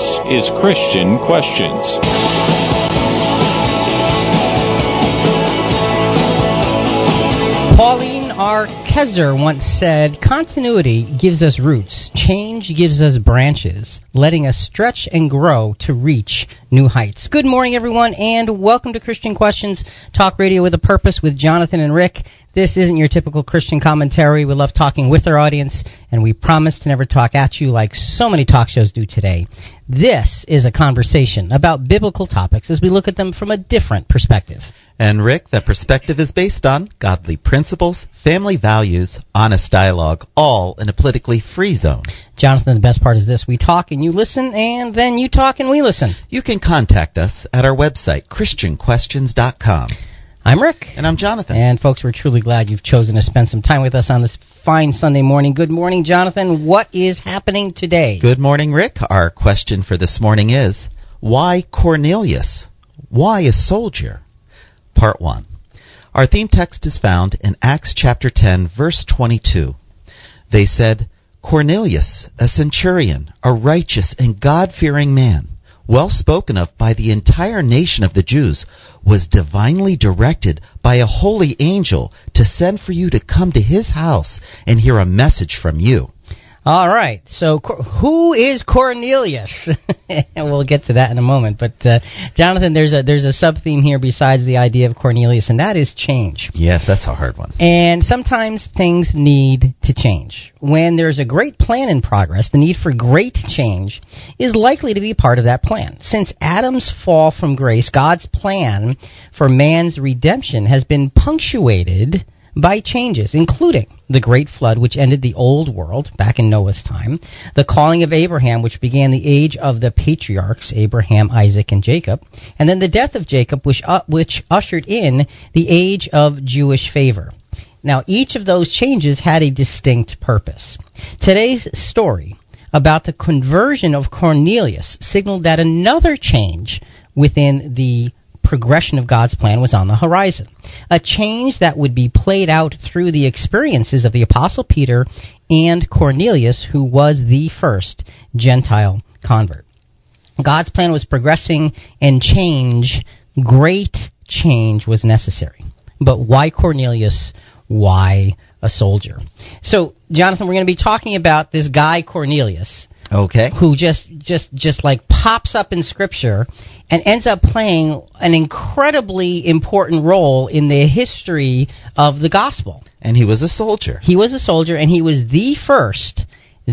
is Christian Questions. Pauline R. Kaiser once said, "Continuity gives us roots, change gives us branches, letting us stretch and grow to reach new heights." Good morning, everyone, and welcome to Christian Questions, talk radio with a purpose with Jonathan and Rick. This isn't your typical Christian commentary. We love talking with our audience, and we promise to never talk at you like so many talk shows do today. This is a conversation about biblical topics as we look at them from a different perspective. And Rick, that perspective is based on godly principles, family values, honest dialogue, all in a politically free zone. Jonathan, the best part is this. We talk and you listen, and then you talk and we listen. You can contact us at our website, ChristianQuestions.com. I'm Rick. And I'm Jonathan. And folks, we're truly glad you've chosen to spend some time with us on this fine Sunday morning. Good morning, Jonathan. What is happening today? Good morning, Rick. Our question for this morning is, why Cornelius? Why a soldier? Part 1. Our theme text is found in Acts chapter 10, verse 22. They said, "Cornelius, a centurion, a righteous and God-fearing man, well spoken of by the entire nation of the Jews, was divinely directed by a holy angel to send for you to come to his house and hear a message from you." All right, so who is Cornelius? We'll get to that in a moment. But Jonathan, there's a sub-theme here besides the idea of Cornelius, and that is change. Yes, that's a hard one. And sometimes things need to change. When there's a great plan in progress, the need for great change is likely to be part of that plan. Since Adam's fall from grace, God's plan for man's redemption has been punctuated by changes, including the Great Flood, which ended the old world back in Noah's time, the calling of Abraham, which began the age of the patriarchs, Abraham, Isaac, and Jacob, and then the death of Jacob, which ushered in the age of Jewish favor. Now, each of those changes had a distinct purpose. Today's story about the conversion of Cornelius signaled that another change within the progression of God's plan was on the horizon. A change that would be played out through the experiences of the Apostle Peter and Cornelius, who was the first Gentile convert. God's plan was progressing, and great change was necessary. But why Cornelius? Why a soldier? So, Jonathan, we're going to be talking about this guy Cornelius. Okay. Who just like pops up in Scripture and ends up playing an incredibly important role in the history of the gospel. And he was a soldier. He was a soldier, and he was the first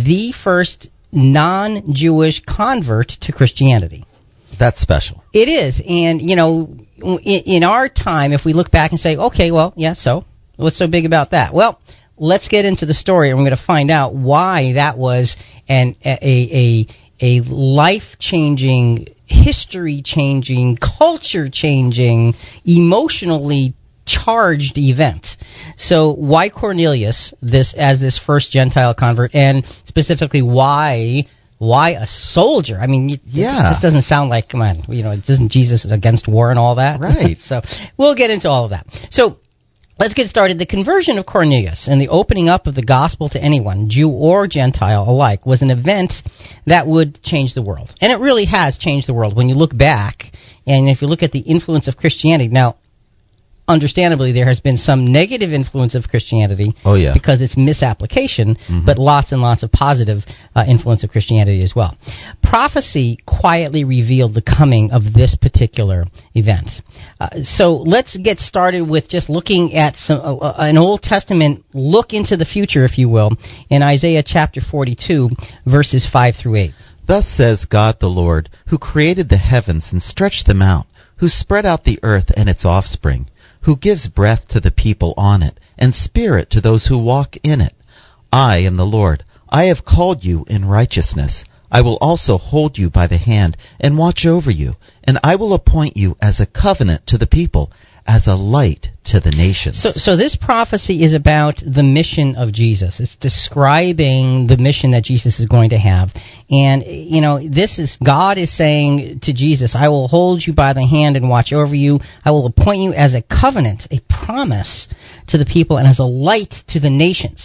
non-Jewish convert to Christianity. That's special. It is. And, you know, in our time, if we look back and say, okay, well, yeah, so what's so big about that? Well, let's get into the story, and we're going to find out why that was a life-changing, history-changing, culture-changing, emotionally charged event. So why Cornelius, this first Gentile convert, and specifically why a soldier? I mean, this doesn't sound like, come on, you know, isn't Jesus against war and all that? Right. So we'll get into all of that. So let's get started. The conversion of Cornelius and the opening up of the gospel to anyone, Jew or Gentile alike, was an event that would change the world. And it really has changed the world when you look back, and if you look at the influence of Christianity. Now, understandably, there has been some negative influence of Christianity because it's misapplication, but lots and lots of positive influence of Christianity as well. Prophecy quietly revealed the coming of this particular event. So let's get started with just looking at an Old Testament look into the future, if you will, in Isaiah chapter 42, verses 5 through 8. "Thus says God the Lord, who created the heavens and stretched them out, who spread out the earth and its offspring, who gives breath to the people on it, and spirit to those who walk in it. I am the Lord. I have called you in righteousness. I will also hold you by the hand and watch over you, and I will appoint you as a covenant to the people, as a light to the nations." So this prophecy is about the mission of Jesus. It's describing the mission that Jesus is going to have. And, you know, God is saying to Jesus, I will hold you by the hand and watch over you. I will appoint you as a covenant, a promise to the people, and as a light to the nations.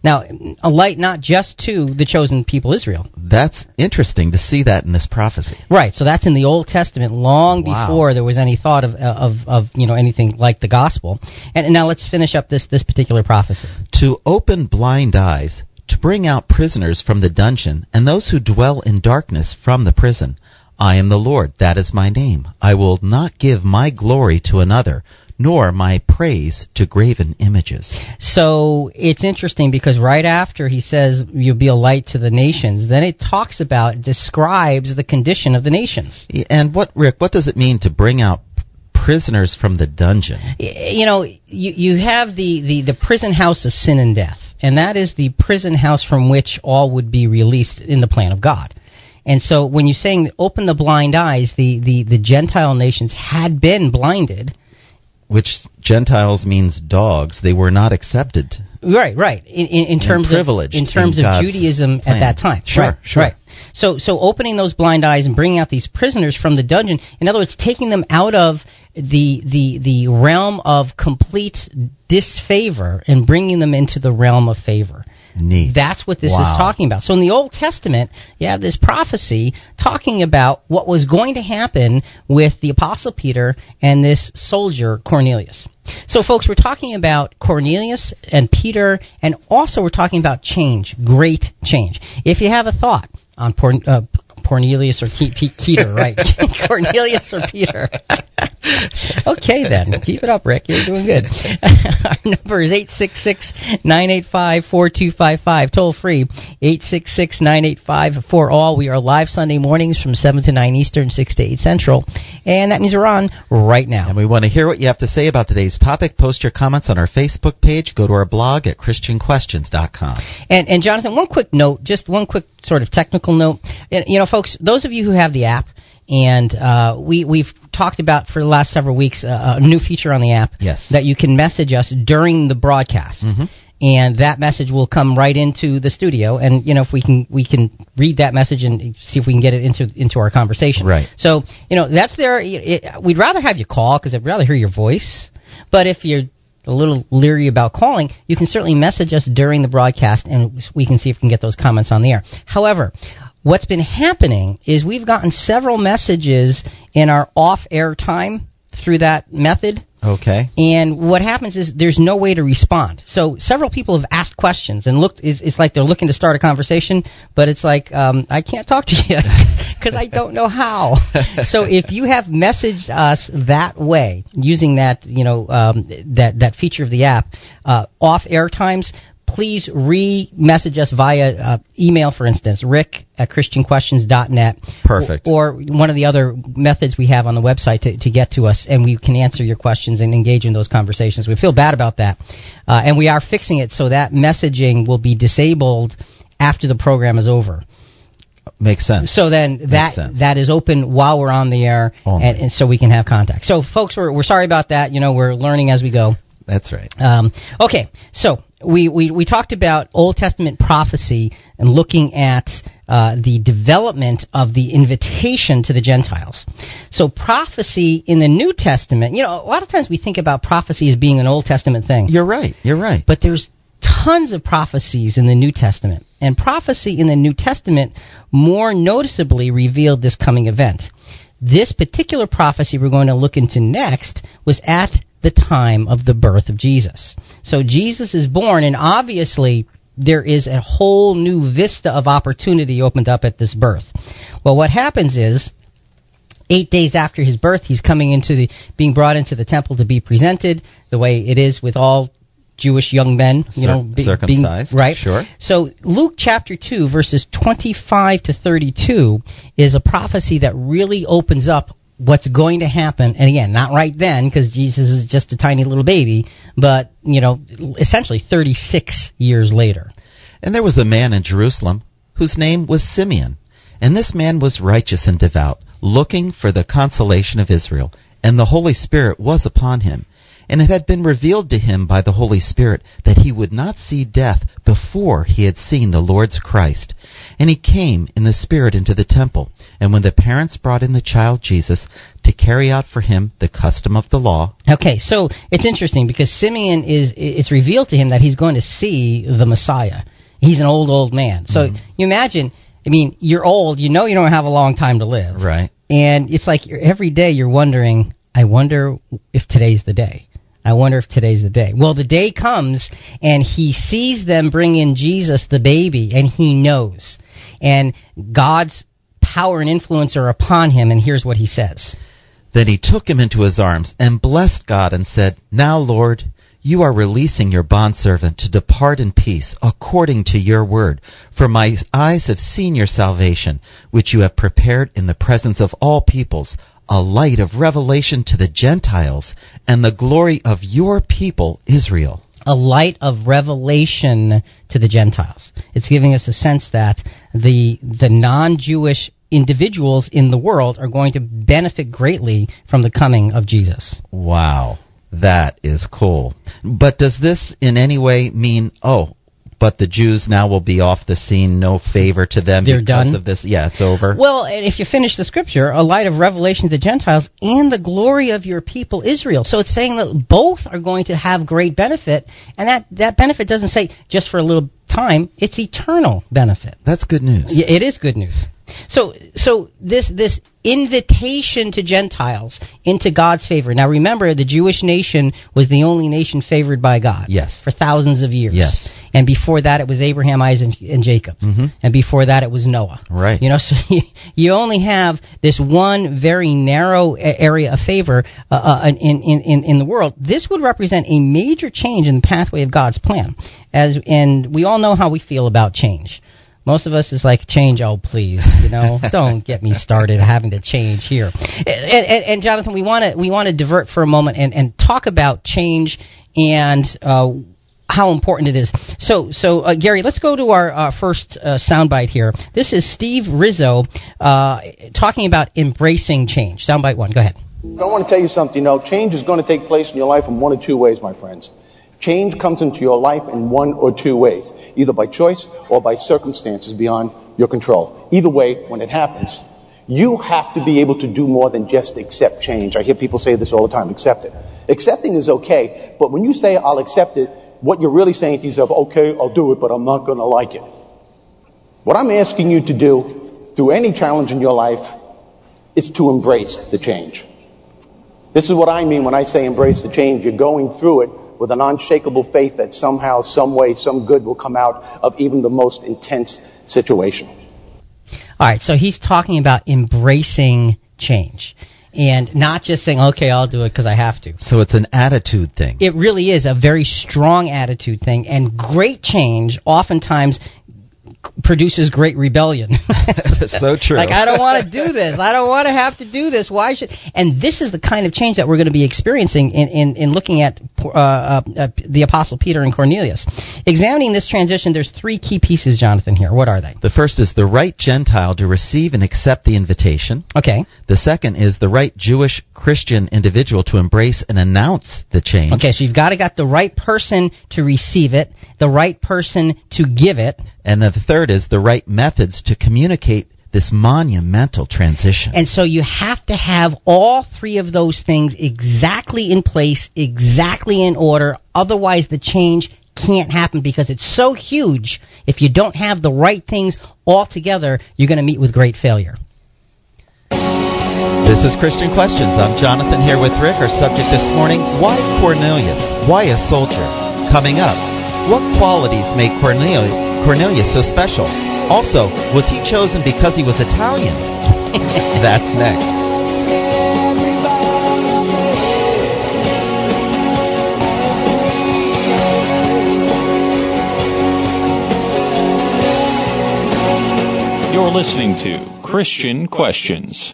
Now, a light not just to the chosen people Israel. That's interesting to see that in this prophecy. Right, so that's in the Old Testament long before there was any thought of anything like the gospel. And now let's finish up this particular prophecy. To open blind eyes, to bring out prisoners from the dungeon, and those who dwell in darkness from the prison. I am the Lord, that is my name. I will not give my glory to another, nor my praise to graven images. So it's interesting because right after he says you'll be a light to the nations, then it describes the condition of the nations. And Rick, what does it mean to bring out prisoners from the dungeon? You have the prison house of sin and death, and that is the prison house from which all would be released in the plan of God. And so when you're saying open the blind eyes, the Gentile nations had been blinded. Which Gentiles means dogs. They were not accepted. Right. In terms of Judaism plan. At that time. Sure. Right. So opening those blind eyes and bringing out these prisoners from the dungeon, in other words, taking them out of the realm of complete disfavor and bringing them into the realm of favor. Neat. That's what this is talking about. So in the Old Testament, you have this prophecy talking about what was going to happen with the Apostle Peter and this soldier, Cornelius. So, folks, we're talking about Cornelius and Peter, and also we're talking about change, great change. If you have a thought on Cornelius or Peter, right? Cornelius or Peter. Okay, then. Keep it up, Rick. You're doing good. Our number is 866-985-4255. Toll free, 866-985-4ALL. We are live Sunday mornings from 7 to 9 Eastern, 6 to 8 Central. And that means we're on right now. And we want to hear what you have to say about today's topic. Post your comments on our Facebook page. Go to our blog at ChristianQuestions.com. And Jonathan, one quick note, just one quick sort of technical note. Folks, those of you who have the app, and we've talked about for the last several weeks a new feature on the app that you can message us during the broadcast. Mm-hmm. And that message will come right into the studio, and if we can read that message and see if we can get it into our conversation. Right. So that's there. We'd rather have you call because I'd rather hear your voice. But if you're a little leery about calling, you can certainly message us during the broadcast, and we can see if we can get those comments on the air. However, what's been happening is we've gotten several messages in our off-air time through that method. Okay. And what happens is there's no way to respond. So several people have asked questions and it's like they're looking to start a conversation, but it's like, I can't talk to you because I don't know how. So if you have messaged us that way, using that, that feature of the app, off air times, please re-message us via email, for instance, rick@christianquestions.net. Perfect. Or one of the other methods we have on the website to get to us, and we can answer your questions and engage in those conversations. We feel bad about that. And we are fixing it so that messaging will be disabled after the program is over. Makes sense. So then that is open while we're on the air, and so we can have contact. So, folks, we're sorry about that. We're learning as we go. That's right. Okay, so we talked about Old Testament prophecy and looking at the development of the invitation to the Gentiles. So prophecy in the New Testament, a lot of times we think about prophecy as being an Old Testament thing. You're right. But there's tons of prophecies in the New Testament. And prophecy in the New Testament more noticeably revealed this coming event. This particular prophecy we're going to look into next was at the time of the birth of Jesus. So Jesus is born, and obviously there is a whole new vista of opportunity opened up at this birth. Well, what happens is 8 days after his birth, he's being brought into the temple to be presented the way it is with all Jewish young men, circumcised, right? Sure. So Luke chapter 2, verses 25 to 32 is a prophecy that really opens up what's going to happen, and again, not right then, because Jesus is just a tiny little baby, but, essentially 36 years later. And there was a man in Jerusalem whose name was Simeon, and this man was righteous and devout, looking for the consolation of Israel, and the Holy Spirit was upon him. And it had been revealed to him by the Holy Spirit that he would not see death before he had seen the Lord's Christ. And he came in the Spirit into the temple. And when the parents brought in the child Jesus to carry out for him the custom of the law. Okay, so it's interesting because Simeon it's revealed to him that he's going to see the Messiah. He's an old man. So you imagine, I mean, you're old, you know you don't have a long time to live. Right. And it's like every day you're wondering, I wonder if today's the day. I wonder if today's the day. Well, the day comes, and he sees them bring in Jesus, the baby, and he knows. And God's power and influence are upon him, and here's what he says. Then he took him into his arms and blessed God and said, Now, Lord, you are releasing your bondservant to depart in peace according to your word. For my eyes have seen your salvation, which you have prepared in the presence of all peoples, a light of revelation to the Gentiles, and the glory of your people, Israel. A light of revelation to the Gentiles. It's giving us a sense that the non-Jewish individuals in the world are going to benefit greatly from the coming of Jesus. Wow, that is cool. But does this in any way mean, but the Jews now will be off the scene, no favor to them They're because done? of this? Yeah, it's over. Well, if you finish the scripture, a light of revelation to the Gentiles and the glory of your people Israel. So it's saying that both are going to have great benefit, and that benefit doesn't say just for a little time, it's eternal benefit. That's good news. Yeah, it is good news. So this invitation to Gentiles into God's favor. Now remember, the Jewish nation was the only nation favored by God. Yes. For thousands of years. Yes. And before that it was Abraham, Isaac, and Jacob. Mm-hmm. And before that it was Noah. Right. You know, so you only have this one very narrow area of favor in the world. This would represent a major change in the pathway of God's plan. And we all know how we feel about change. Most of us is like, change, oh please, don't get me started having to change here. And Jonathan, we want to divert for a moment and talk about change and how important it is. So Gary, let's go to our first soundbite here. This is Steve Rizzo talking about embracing change. Soundbite 1, go ahead. I want to tell you something. Change is going to take place in your life in one or two ways, my friends. Change comes into your life in one or two ways, either by choice or by circumstances beyond your control. Either way, when it happens, you have to be able to do more than just accept change. I hear people say this all the time, accept it. Accepting is okay, but when you say I'll accept it, what you're really saying to yourself, okay, I'll do it, but I'm not going to like it. What I'm asking you to do through any challenge in your life is to embrace the change. This is what I mean when I say embrace the change. You're going through it with an unshakable faith that somehow, some way, some good will come out of even the most intense situation. All right, so he's talking about embracing change and not just saying, okay, I'll do it because I have to. So it's an attitude thing. It really is a very strong attitude thing, and great change oftentimes produces great rebellion. So true. Like, I don't want to do this. I don't want to have to do this. Why should? And this is the kind of change that we're going to be experiencing in looking at the Apostle Peter and Cornelius. Examining this transition, there's three key pieces, Jonathan, here. What are they? The first is the right Gentile to receive and accept the invitation. Okay. The second is the right Jewish Christian individual to embrace and announce the change. Okay, so you've got the right person to receive it, the right person to give it. And then the third is the right methods to communicate this monumental transition. And so you have to have all three of those things exactly in place, exactly in order. Otherwise, the change can't happen because it's so huge. If you don't have the right things all together, you're going to meet with great failure. This is Christian Questions. I'm Jonathan here with Rick. Our subject this morning, why Cornelius? Why a soldier? Coming up, what qualities made Cornelius so special? Also, was he chosen because he was Italian? That's next. You're listening to Christian Questions.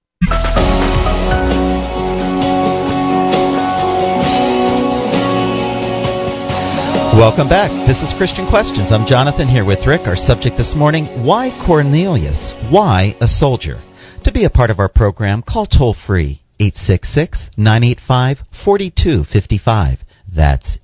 Welcome back. This is Christian Questions. I'm Jonathan here with Rick. Our subject this morning, why Cornelius? Why a soldier? To be a part of our program, call toll-free 866-985-4255. That's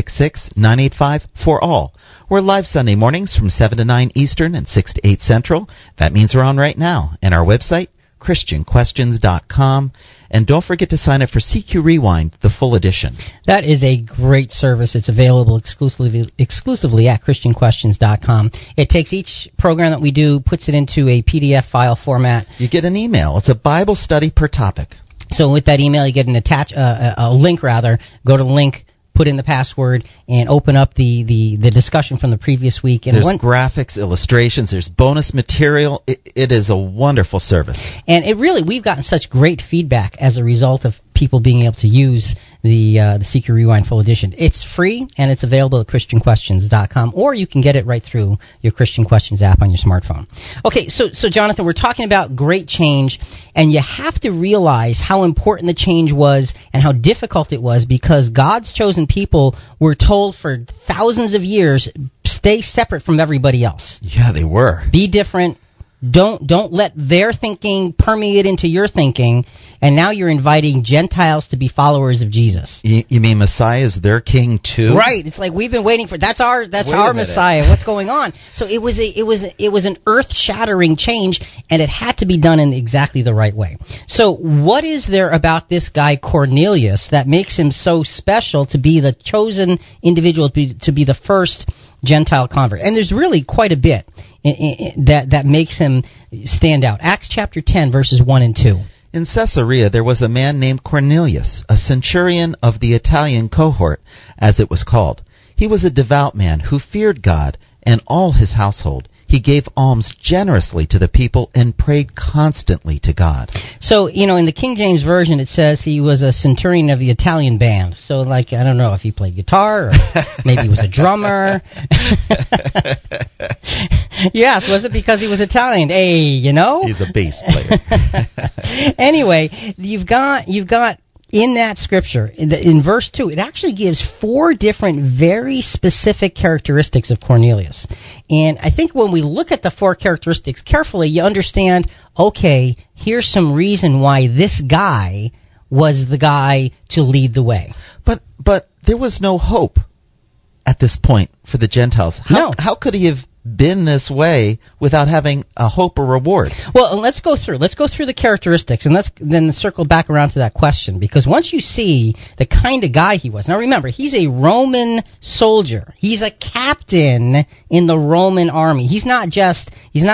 866-985-4ALL. We're live Sunday mornings from 7 to 9 Eastern and 6 to 8 Central. That means we're on right now. And our website, ChristianQuestions.com. And don't forget to sign up for CQ Rewind, the full edition. That is a great service. It's available exclusively at ChristianQuestions.com. It takes each program that we do, puts it into a PDF file format. You get an email. It's a Bible study per topic. So with that email, you get a link. Go to the link, put in the password, and open up the discussion from the previous week. And there's graphics, illustrations, there's bonus material. It is a wonderful service. And we've gotten such great feedback as a result of people being able to use the CQ Rewind Full Edition. It's free, and it's available at ChristianQuestions.com, or you can get it right through your Christian Questions app on your smartphone. Okay, so Jonathan, we're talking about great change, and you have to realize how important the change was and how difficult it was, because God's chosen people were told for thousands of years, stay separate from everybody else. Yeah, they were. Be different. Don't let their thinking permeate into your thinking, and now you're inviting Gentiles to be followers of Jesus. You mean Messiah is their king too? Right. It's like we've been waiting for that's our Messiah. What's going on? So it was an earth-shattering change, and it had to be done in exactly the right way. So what is there about this guy Cornelius that makes him so special to be the chosen individual to be the first Gentile convert? And there's really quite a bit that makes him stand out. Acts chapter 10, verses 1 and 2. In Caesarea there was a man named Cornelius, a centurion of the Italian cohort, as it was called. He was a devout man who feared God and all his household. He gave alms generously to the people and prayed constantly to God. So, in the King James Version, it says he was a centurion of the Italian band. So, I don't know if he played guitar or maybe he was a drummer. Yes, was it because he was Italian? Hey, He's a bass player. Anyway, you've got in that scripture, in verse 2, it actually gives 4 different very specific characteristics of Cornelius. And I think when we look at the 4 characteristics carefully, you understand, okay, here's some reason why this guy was the guy to lead the way. But there was no hope at this point for the Gentiles. How could he have been this way without having a hope or reward? Well, let's go through the characteristics, and let's then circle back around to that question, because once you see the kind of guy he was, now remember, he's a Roman soldier. He's a captain in the Roman army. He's not just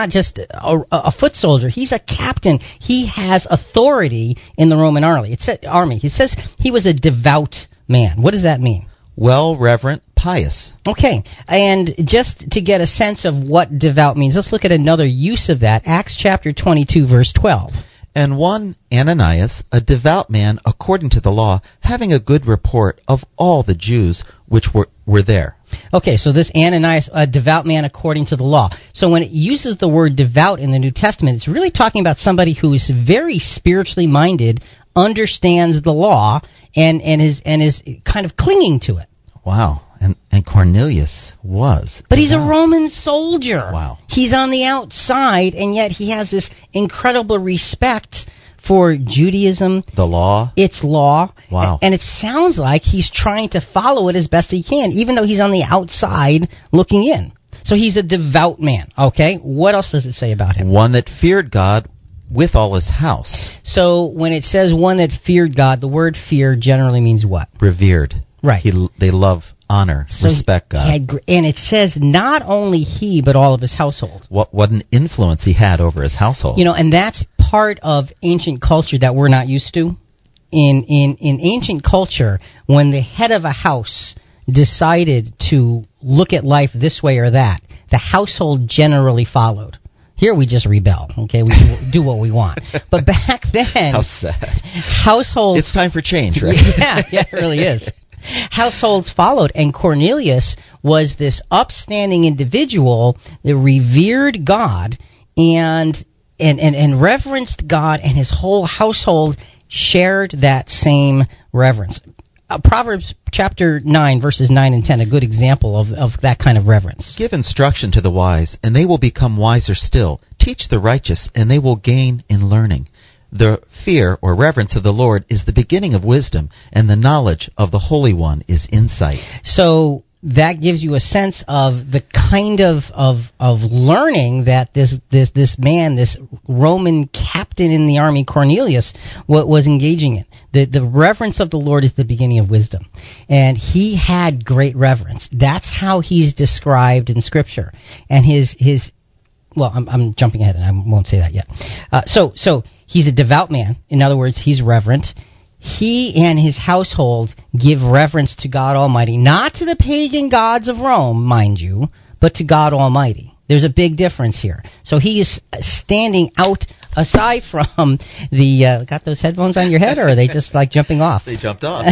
a foot soldier. He's a captain. He has authority in the Roman army. It says he was a devout man. What does that mean? Well, reverent, pious. Okay, and just to get a sense of what devout means, let's look at another use of that. Acts chapter 22, verse 12. And one Ananias, a devout man according to the law, having a good report of all the Jews which were there. Okay, so this Ananias, a devout man according to the law. So when it uses the word devout in the New Testament, it's really talking about somebody who is very spiritually minded, understands the law, and is kind of clinging to it. Wow. And Cornelius was. But he's a Roman soldier. Wow. He's on the outside, and yet he has this incredible respect for Judaism. The law. Its law. Wow. And it sounds like he's trying to follow it as best he can, even though he's on the outside looking in. So he's a devout man. Okay, what else does it say about him? One that feared God with all his house. So when it says one that feared God, the word fear generally means what? Revered. Right. They love, honor, respect God. And it says not only he, but all of his household. What an influence he had over his household. And that's part of ancient culture that we're not used to. In ancient culture, when the head of a house decided to look at life this way or that, the household generally followed. Here we just rebel, okay? We do what we want. But back then... How sad. Households... It's time for change, right? Yeah, it really is. Households followed, and Cornelius was this upstanding individual that revered God and reverenced God, and his whole household shared that same reverence. Proverbs chapter 9, verses 9 and 10, a good example of that kind of reverence. Give instruction to the wise, and they will become wiser still. Teach the righteous, and they will gain in learning. The fear or reverence of the Lord is the beginning of wisdom, and the knowledge of the Holy One is insight. So that gives you a sense of the kind of learning that this man, this Roman captain in the army, Cornelius, was engaging in. The reverence of the Lord is the beginning of wisdom. And he had great reverence. That's how he's described in Scripture. And well, I'm jumping ahead and I won't say that yet. So he's a devout man. In other words, he's reverent. He and his household give reverence to God Almighty, not to the pagan gods of Rome, mind you, but to God Almighty. There's a big difference here. So he is standing out aside from the... got those headphones on your head, or are they just like jumping off? They jumped off.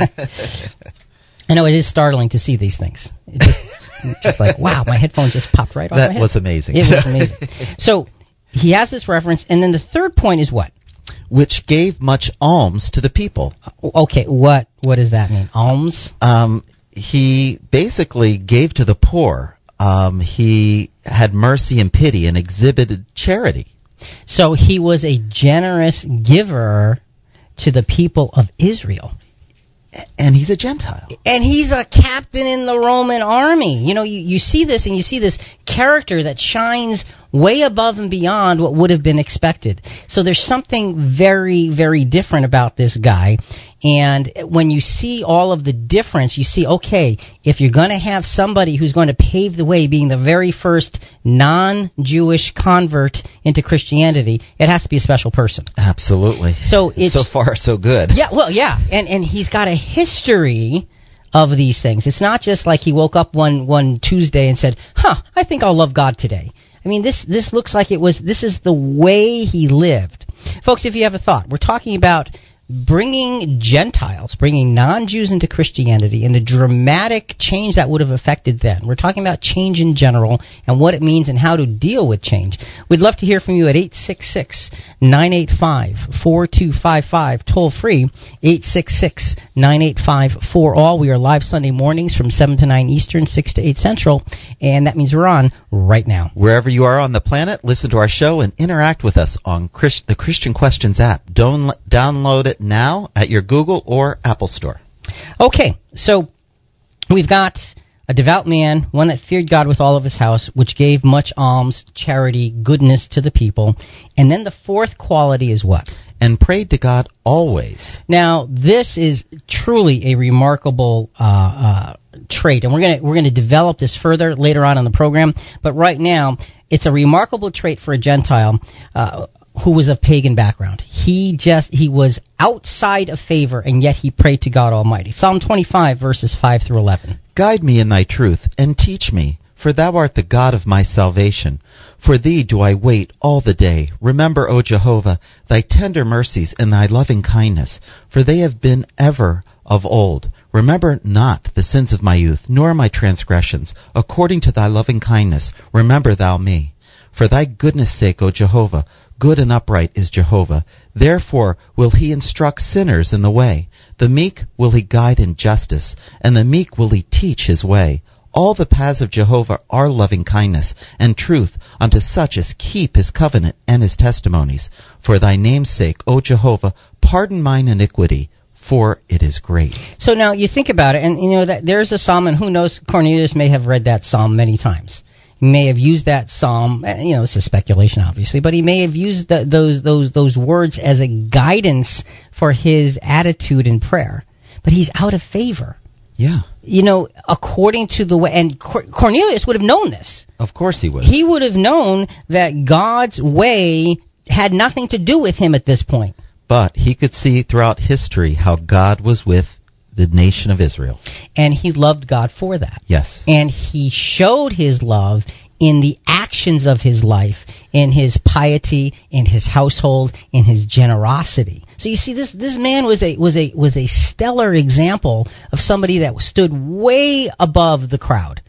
I know it is startling to see these things. Just like, wow, my headphones just popped right off my head. That was amazing. It was amazing. So he has this reference, and then the third point is what? Which gave much alms to the people. Okay, what does that mean? Alms? He basically gave to the poor. He had mercy and pity and exhibited charity. So he was a generous giver to the people of Israel. And he's a Gentile. And he's a captain in the Roman army. You know, you see this, and you see this character that shines way above and beyond what would have been expected. So there's something very, very different about this guy. And when you see all of the difference, you see, okay, if you're going to have somebody who's going to pave the way, being the very first non-Jewish convert into Christianity, it has to be a special person. Absolutely. So far, so good. Yeah, well, yeah. And he's got a history of these things. It's not just like he woke up one Tuesday and said, I think I'll love God today. I mean, this looks like this is the way he lived. Folks, if you have a thought, we're talking about bringing Gentiles, bringing non-Jews into Christianity, and the dramatic change that would have affected them. We're talking about change in general and what it means and how to deal with change. We'd love to hear from you at 866-985-4255, toll free, 866-985-4ALL. We are live Sunday mornings from 7 to 9 Eastern, 6 to 8 Central, and that means we're on right now. Wherever you are on the planet, listen to our show and interact with us on the Christian Questions app. Download it now at your Google or Apple store. Okay, so we've got a devout man, one that feared God with all of his house, which gave much alms, charity, goodness to the people. And then the fourth quality is what? And prayed to God always. Now, this is truly a remarkable trait, and we're going to develop this further later on in the program. But right now, it's a remarkable trait for a Gentile who was of pagan background. He was outside of favor, and yet he prayed to God Almighty. Psalm 25, verses 5 through 11. Guide me in thy truth, and teach me, for thou art the God of my salvation. For thee do I wait all the day. Remember, O Jehovah, thy tender mercies and thy loving kindness, for they have been ever of old. Remember not the sins of my youth, nor my transgressions. According to thy loving kindness, remember thou me. For thy goodness' sake, O Jehovah, good and upright is Jehovah. Therefore will he instruct sinners in the way. The meek will he guide in justice, and the meek will he teach his way. All the paths of Jehovah are loving kindness and truth unto such as keep his covenant and his testimonies. For thy name's sake, O Jehovah, pardon mine iniquity, for it is great. So now you think about it, and you know that there's a psalm, and who knows, Cornelius may have read that psalm many times. He may have used that psalm, you know, it's a speculation obviously, but he may have used those words as a guidance for his attitude in prayer. But he's out of favor. Yeah. You know, according to the way, and Cornelius would have known this. Of course he would. He would have known that God's way had nothing to do with him at this point. But he could see throughout history how God was with the nation of Israel. And he loved God for that. Yes. And he showed his love in the actions of his life, in his piety, in his household, in his generosity. So you see, this man was a stellar example of somebody that stood way above the crowd,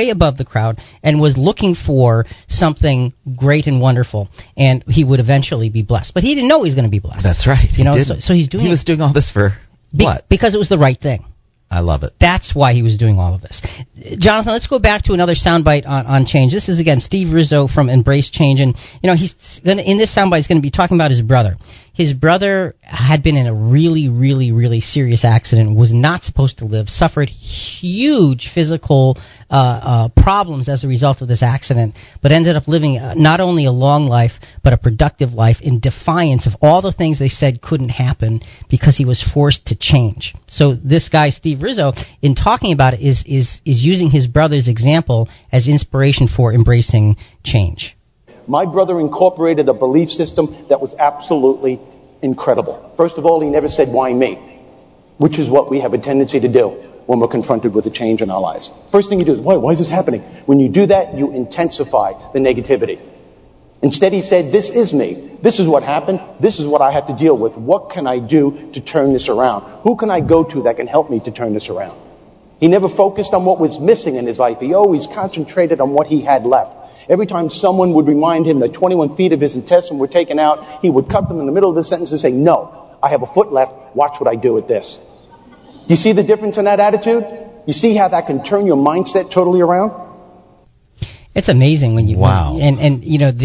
and was looking for something great and wonderful, and he would eventually be blessed. But he didn't know he was going to be blessed. That's right. You know, so he's doing. He was doing all this for what? Because it was the right thing. I love it. That's why he was doing all of this. Jonathan, let's go back to another soundbite on change. This is, again, Steve Rizzo from Embrace Change. And, you know, in this soundbite, he's going to be talking about his brother. his brother had been in a really, really, really serious accident, was not supposed to live, suffered huge physical problems as a result of this accident, but ended up living not only a long life, but a productive life in defiance of all the things they said couldn't happen because he was forced to change. So this guy, Steve Rizzo, in talking about it, is using his brother's example as inspiration for embracing change. My brother incorporated a belief system that was absolutely incredible. First of all, he never said, why me? Which is what we have a tendency to do when we're confronted with a change in our lives. First thing you do is, why is this happening? When you do that, you intensify the negativity. Instead, he said, this is me. This is what happened. This is what I have to deal with. What can I do to turn this around? Who can I go to that can help me to turn this around? He never focused on what was missing in his life. He always concentrated on what he had left. Every time someone would remind him that 21 feet of his intestine were taken out, he would cut them in the middle of the sentence and say, no, I have a foot left. Watch what I do with this. You see the difference in that attitude? You see how that can turn your mindset totally around? It's amazing when you wow. And you know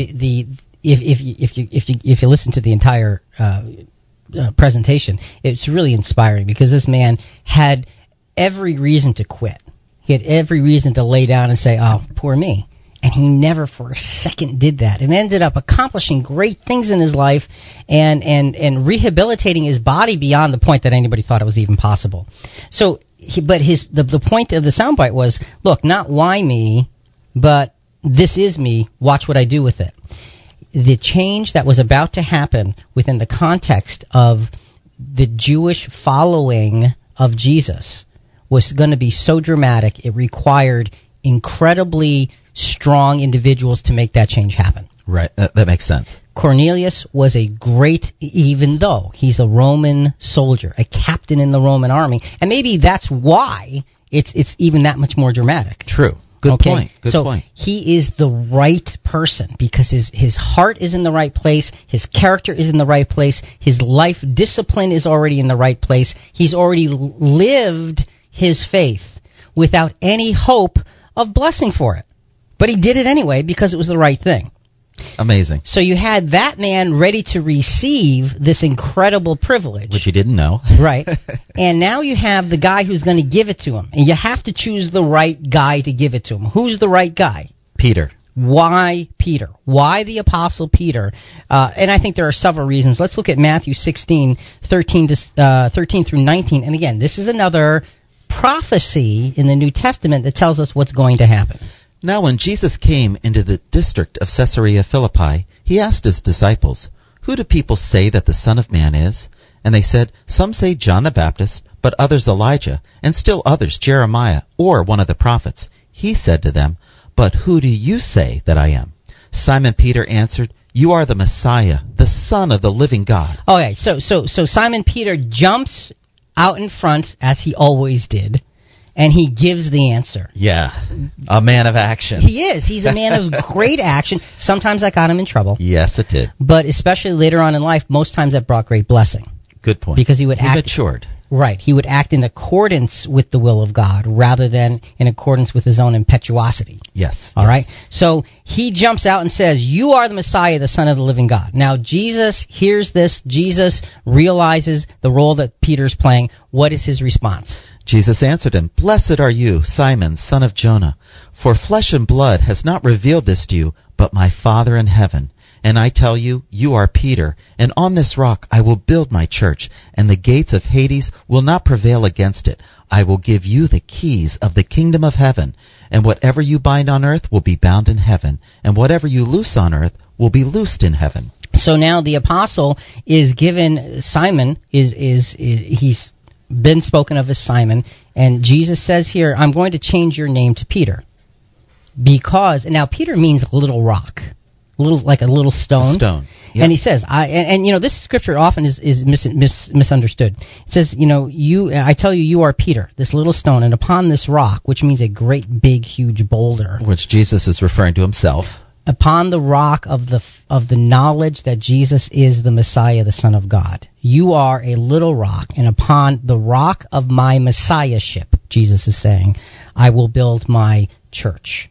if you listen to the entire presentation, it's really inspiring because this man had every reason to quit. He had every reason to lay down and say, "Oh, poor me." And he never for a second did that, and ended up accomplishing great things in his life and rehabilitating his body beyond the point that anybody thought it was even possible. So, the point of the soundbite was, look, not why me, but this is me. Watch what I do with it. The change that was about to happen within the context of the Jewish following of Jesus was going to be so dramatic, it required incredibly strong individuals to make that change happen. Right, that makes sense. Cornelius was a great, even though he's a Roman soldier, a captain in the Roman army, and maybe that's why it's even that much more dramatic. True. Good point. Good so point. He is the right person because his heart is in the right place, his character is in the right place, his life discipline is already in the right place. He's already lived his faith without any hope of blessing for it. But he did it anyway because it was the right thing. Amazing. So you had that man ready to receive this incredible privilege. Which he didn't know. Right. And now you have the guy who's going to give it to him. And you have to choose the right guy to give it to him. Who's the right guy? Peter. Why Peter? Why the Apostle Peter? And I think there are several reasons. Let's look at Matthew 16, 13 through 19. And again, this is another prophecy in the New Testament that tells us what's going to happen. Now when Jesus came into the district of Caesarea Philippi, he asked his disciples, "Who do people say that the Son of Man is?" And they said, "Some say John the Baptist, but others Elijah, and still others Jeremiah, or one of the prophets." He said to them, "But who do you say that I am?" Simon Peter answered, "You are the Messiah, the Son of the living God." Okay, so Simon Peter jumps out in front, as he always did, and he gives the answer. Yeah, a man of action. He is. He's a man of great action. Sometimes that got him in trouble. Yes, it did. But especially later on in life, most times that brought great blessing. Good point. Because he matured. Right. He would act in accordance with the will of God rather than in accordance with his own impetuosity. Yes. All right? So he jumps out and says, "You are the Messiah, the Son of the living God." Now, Jesus hears this. Jesus realizes the role that Peter's playing. What is his response? Jesus answered him, "Blessed are you, Simon, son of Jonah, for flesh and blood has not revealed this to you, but my Father in heaven. And I tell you, you are Peter, and on this rock I will build my church, and the gates of Hades will not prevail against it. I will give you the keys of the kingdom of heaven, and whatever you bind on earth will be bound in heaven, and whatever you loose on earth will be loosed in heaven." So now the apostle is given, Simon he's been spoken of as Simon, and Jesus says here, "I'm going to change your name to Peter." Because, now Peter means little rock. Like a little stone. Yep. And he says, and you know, this scripture often is misunderstood. It says, you know, I tell you, you are Peter, this little stone, and upon this rock, which means a great big huge boulder, which Jesus is referring to himself. Upon the rock of the knowledge that Jesus is the Messiah, the Son of God. You are a little rock, and upon the rock of my Messiahship, Jesus is saying, I will build my church.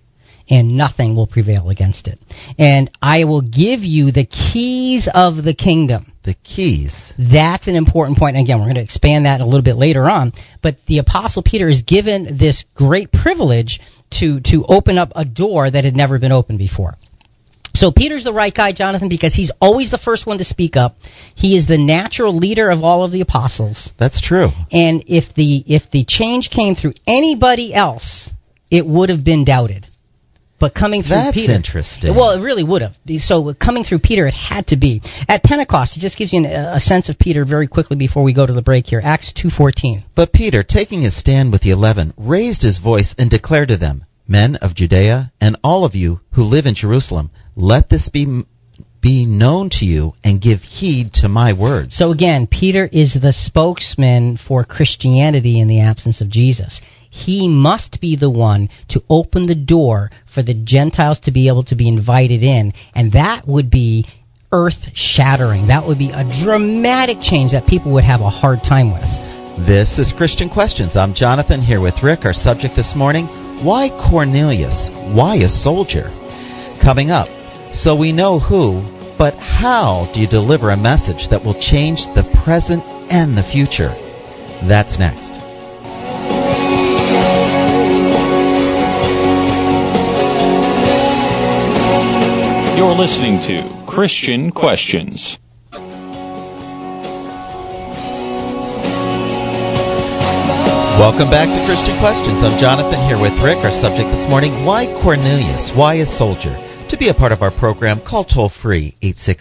and nothing will prevail against it. And I will give you the keys of the kingdom. The keys. That's an important point. And again, we're going to expand that a little bit later on. But the Apostle Peter is given this great privilege to open up a door that had never been opened before. So Peter's the right guy, Jonathan, because he's always the first one to speak up. He is the natural leader of all of the apostles. That's true. And if the change came through anybody else, it would have been doubted. But coming through Peter... That's interesting. Well, it really would have. So coming through Peter, it had to be. At Pentecost, it just gives you a sense of Peter very quickly before we go to the break here. Acts 2:14. But Peter, taking his stand with the 11, raised his voice and declared to them, Men of Judea, and all of you who live in Jerusalem, let this be known to you, and give heed to my words. So again, Peter is the spokesman for Christianity in the absence of Jesus. He must be the one to open the door for the Gentiles to be able to be invited in, and that would be earth-shattering. That would be a dramatic change that people would have a hard time with. This is Christian Questions. I'm Jonathan here with Rick. Our subject this morning, why Cornelius? Why a soldier? Coming up, so we know who, but how do you deliver a message that will change the present and the future? That's next. You're listening to Christian Questions. Welcome back to Christian Questions. I'm Jonathan here with Rick. Our subject this morning, why Cornelius? Why a soldier? To be a part of our program, call toll-free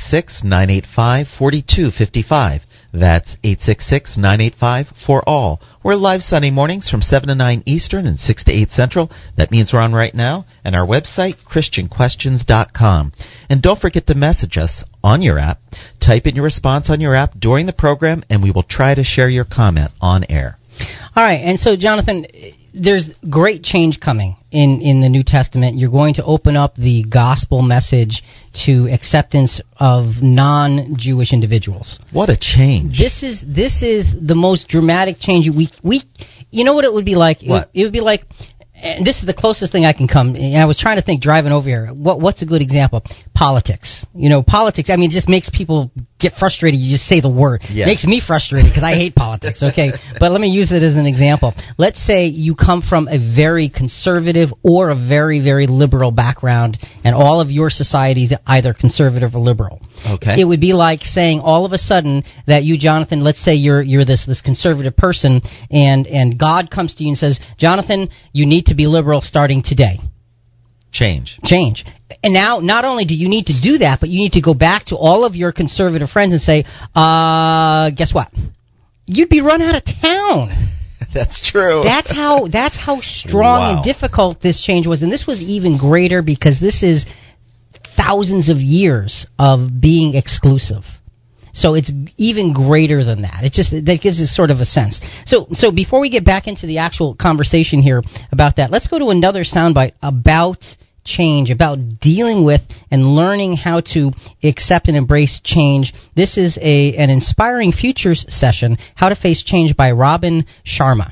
866-985-4255. That's 866-985-4ALL. We're live Sunday mornings from 7 to 9 Eastern and 6 to 8 Central. That means we're on right now. And our website, ChristianQuestions.com. And don't forget to message us on your app. Type in your response on your app during the program, and we will try to share your comment on air. All right, and so, Jonathan, there's great change coming in the New Testament. You're going to open up the gospel message to acceptance of non-Jewish individuals. What a change. This is the most dramatic change. We you know what it would be like? What? It would be like, and this is the closest thing I can come. And I was trying to think driving over here. What's a good example? Politics. You know, politics, I mean, it just makes people get frustrated. You just say the word. Yeah. It makes me frustrated because I hate politics, okay? But let me use it as an example. Let's say you come from a very conservative or a very, very liberal background, and all of your society is either conservative or liberal. Okay. It would be like saying all of a sudden that you, Jonathan, let's say you're this conservative person, and God comes to you and says, Jonathan, you need to be liberal starting today. Change. And now, not only do you need to do that, but you need to go back to all of your conservative friends and say, guess what? You'd be run out of town. That's true. That's how strong Wow. and difficult this change was. And this was even greater because this is thousands of years of being exclusive. So it's even greater than that. That gives us sort of a sense. So before we get back into the actual conversation here about that, let's go to another soundbite about change, about dealing with and learning how to accept and embrace change. This is an Inspiring Futures session, How to Face Change by Robin Sharma.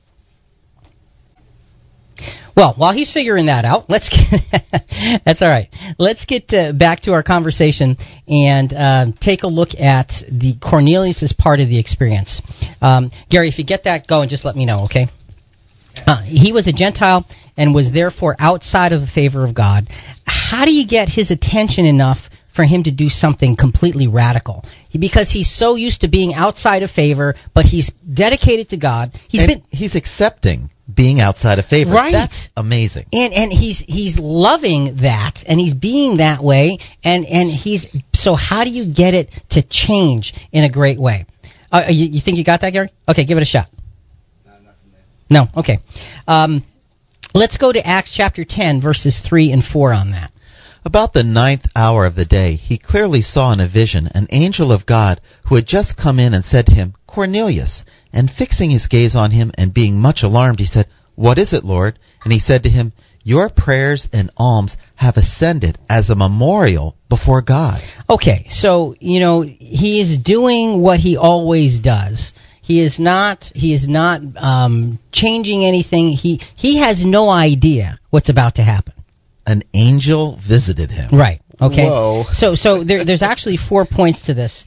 Well, while he's figuring that out, that's all right. Let's get back to our conversation and take a look at the Cornelius' part of the experience. Gary, if you get that going, just let me know, okay? He was a Gentile and was therefore outside of the favor of God. How do you get his attention enough for him to do something completely radical? Because he's so used to being outside of favor, but he's dedicated to God. He's accepting being outside of favor. Right. That's amazing. And he's loving that, and he's being that way, and so how do you get it to change in a great way? You think you got that, Gary? Okay, give it a shot. No? Okay. Let's go to Acts chapter 10, verses 3 and 4 on that. About the 9th hour of the day, he clearly saw in a vision an angel of God who had just come in and said to him, Cornelius. And fixing his gaze on him and being much alarmed, he said, What is it, Lord? And he said to him, Your prayers and alms have ascended as a memorial before God. Okay, so, he is doing what he always does. He is not changing anything. He has no idea what's about to happen. an angel visited him. Right. Okay. Whoa. So there's actually 4 points to this,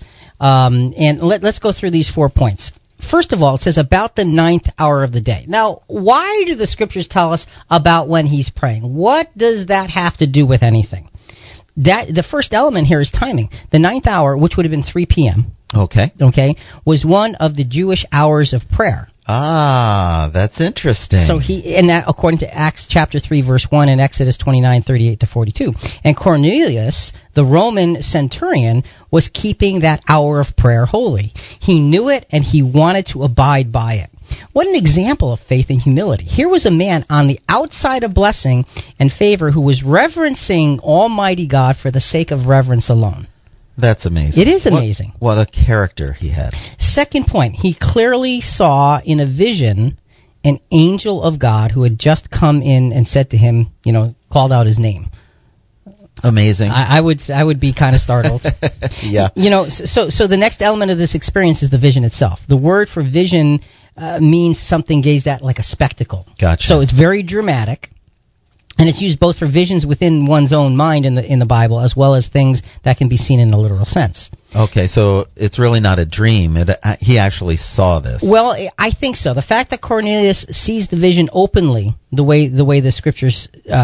and let's go through these 4 points. First of all, it says about the 9th hour of the day. Now, why do the scriptures tell us about when he's praying? What does that have to do with anything? The first element here is timing. The 9th hour, which would have been 3 p.m., Okay. was one of the Jewish hours of prayer. Ah, that's interesting. So that according to Acts chapter 3 verse 1 and Exodus 29:38 to 42. And Cornelius, the Roman centurion, was keeping that hour of prayer holy. He knew it and he wanted to abide by it. What an example of faith and humility. Here was a man on the outside of blessing and favor who was reverencing Almighty God for the sake of reverence alone. That's amazing. It is amazing. What a character he had. Second point, he clearly saw in a vision an angel of God who had just come in and said to him, called out his name. Amazing. I would be kind of startled. Yeah. So the next element of this experience is the vision itself. The word for vision means something gazed at like a spectacle. Gotcha. So it's very dramatic. And it's used both for visions within one's own mind in the Bible, as well as things that can be seen in a literal sense. Okay, so it's really not a dream. He actually saw this. Well, I think so. The fact that Cornelius sees the vision openly, the way the scriptures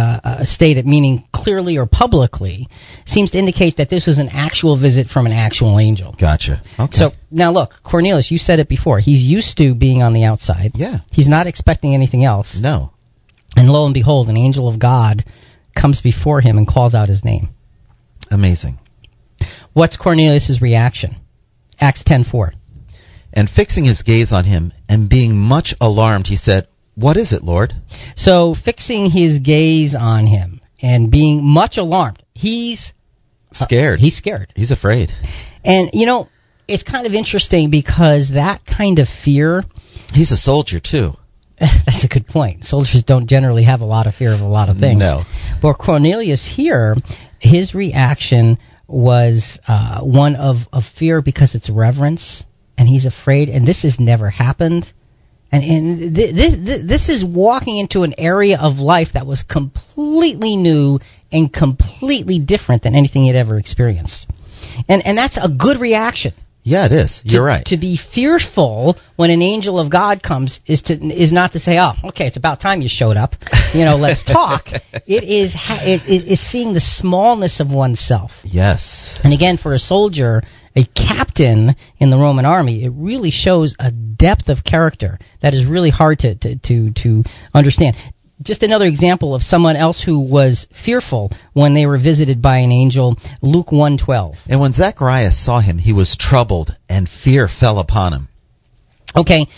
state it, meaning clearly or publicly, seems to indicate that this was an actual visit from an actual angel. Gotcha. Okay. So now look, Cornelius, you said it before. He's used to being on the outside. Yeah. He's not expecting anything else. No. And lo and behold, an angel of God comes before him and calls out his name. Amazing. What's Cornelius' reaction? Acts 10:4. And fixing his gaze on him and being much alarmed, he said, "What is it, Lord?" So fixing his gaze on him and being much alarmed. He's scared. He's scared. He's afraid. And, it's kind of interesting because that kind of fear... He's a soldier, too. That's a good point. Soldiers don't generally have a lot of fear of a lot of things. No. But Cornelius here, his reaction was one of fear because it's reverence, and he's afraid, and this has never happened. And this is walking into an area of life that was completely new and completely different than anything he'd ever experienced. And that's a good reaction. Yeah, it is. You're right. To be fearful when an angel of God comes is not to say, "Oh, okay, it's about time you showed up. Let's talk." It is seeing the smallness of oneself. Yes. And again, for a soldier, a captain in the Roman army, it really shows a depth of character that is really hard to understand. Just another example of someone else who was fearful when they were visited by an angel, Luke 1:12. And when Zacharias saw him, he was troubled, and fear fell upon him. Okay,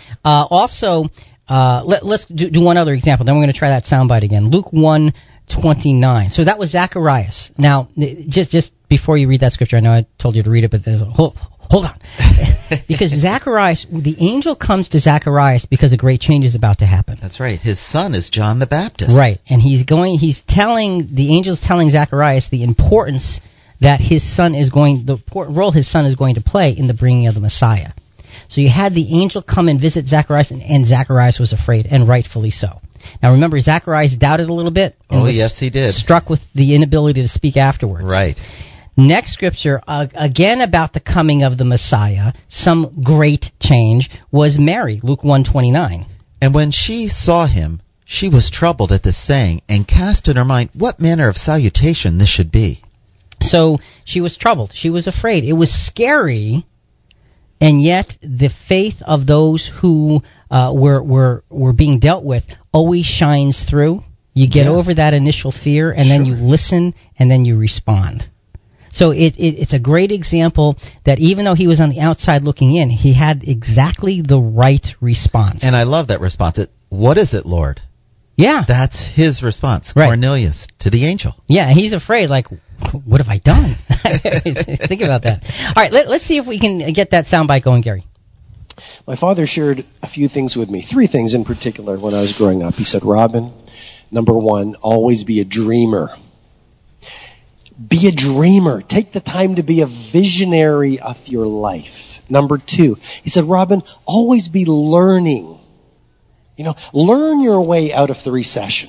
let's do one other example, then we're going to try that soundbite again. Luke 1:29. So that was Zacharias. Now, just before you read that scripture, I know I told you to read it, but there's Hold on. Because Zacharias, the angel comes to Zacharias because a great change is about to happen. That's right. His son is John the Baptist. Right. And the angel's telling Zacharias the importance that the role his son is going to play in the bringing of the Messiah. So you had the angel come and visit Zacharias, and Zacharias was afraid, and rightfully so. Now remember, Zacharias doubted a little bit. And yes, he did. Struck with the inability to speak afterwards. Right. Next scripture, again about the coming of the Messiah, some great change, was Mary, Luke 1:29. And when she saw him, she was troubled at this saying, and cast in her mind what manner of salutation this should be. So she was troubled. She was afraid. It was scary, and yet the faith of those who were being dealt with always shines through. You get over that initial fear, and then you listen, and then you respond. So it's a great example that even though he was on the outside looking in, he had exactly the right response. And I love that response. What is it, Lord? Yeah. That's his response, right. Cornelius, to the angel. Yeah, he's afraid, like, what have I done? Think about that. All right, let's see if we can get that soundbite going, Gary. My father shared a few things with me, 3 things in particular when I was growing up. He said, "Robin, number 1, always be a dreamer. Be a dreamer. Take the time to be a visionary of your life." Number 2, he said, "Robin, always be learning. Learn your way out of the recession.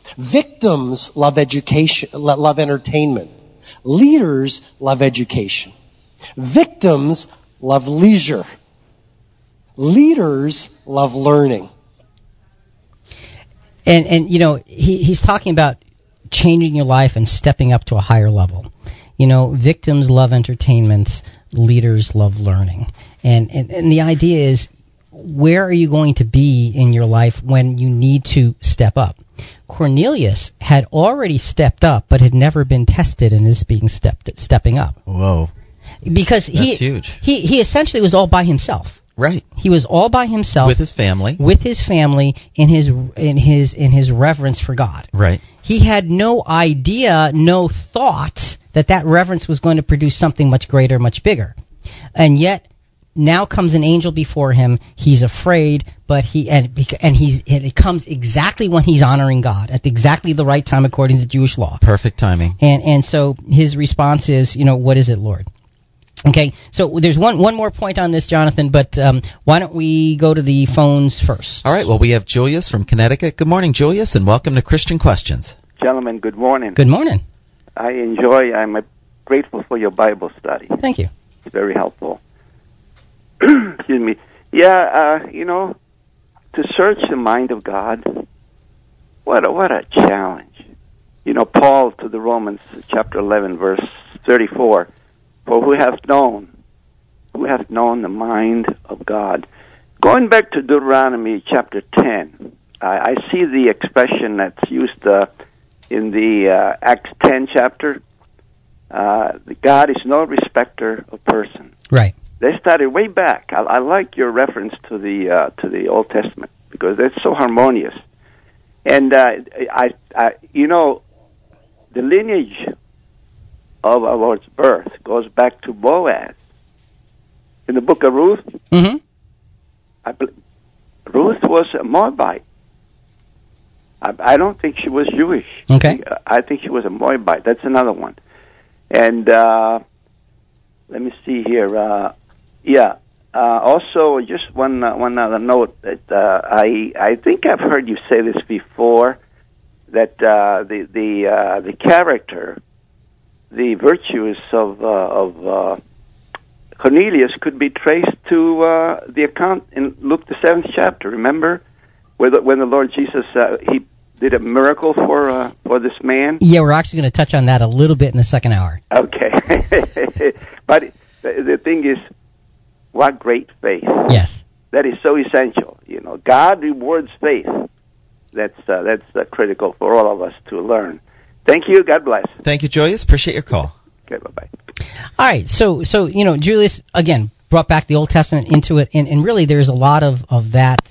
Victims love education, love entertainment. Leaders love education. Victims love leisure. Leaders love learning. And you know, he's talking about changing your life and stepping up to a higher level. You know, victims love entertainment, leaders love learning. And the idea is, where are you going to be in your life when you need to step up? Cornelius had already stepped up, but had never been tested and is being stepping up. Whoa. Because That's huge. He essentially was all by himself. Right. He was all by himself With his family. in his reverence for God. Right. He had no idea, no thought that reverence was going to produce something much greater, much bigger. And yet now comes an angel before him. He's afraid, but it comes exactly when he's honoring God at exactly the right time according to Jewish law. Perfect timing. And so his response is, you know, what is it, Lord? Okay, so there's one more point on this, Jonathan, but why don't we go to the phones first? All right, well, we have Julius from Connecticut. Good morning, Julius, and welcome to Christian Questions. Gentlemen, good morning. Good morning. I'm grateful for your Bible study. Thank you. It's very helpful. Excuse me. Yeah, you know, to search the mind of God, what a challenge. You know, Paul to the Romans, chapter 11, verse 34, for who hath known the mind of God. Going back to Deuteronomy chapter 10, I see the expression that's used in the Acts 10 chapter. God is no respecter of person. Right. They started way back. I like your reference to the Old Testament because it's so harmonious. And you know, the lineage of our Lord's birth goes back to Boaz. In the book of Ruth, Mm-hmm. Ruth was a Moabite. I don't think she was Jewish. Okay. I think she was a Moabite. That's another one. And let me see here. Also, just one other note that I think I've heard you say this before, that the character, the virtues of Cornelius could be traced to the account in Luke the 7th chapter. Remember, when the Lord Jesus he did a miracle for this man. Yeah, we're actually going to touch on that a little bit in the second hour. Okay, but the thing is, what great faith! Yes, that is so essential. You know, God rewards faith. That's critical for all of us to learn. Thank you. God bless. Thank you, Julius. Appreciate your call. Okay, bye-bye. All right, so you know, Julius again brought back the Old Testament into it, and really there's a lot of that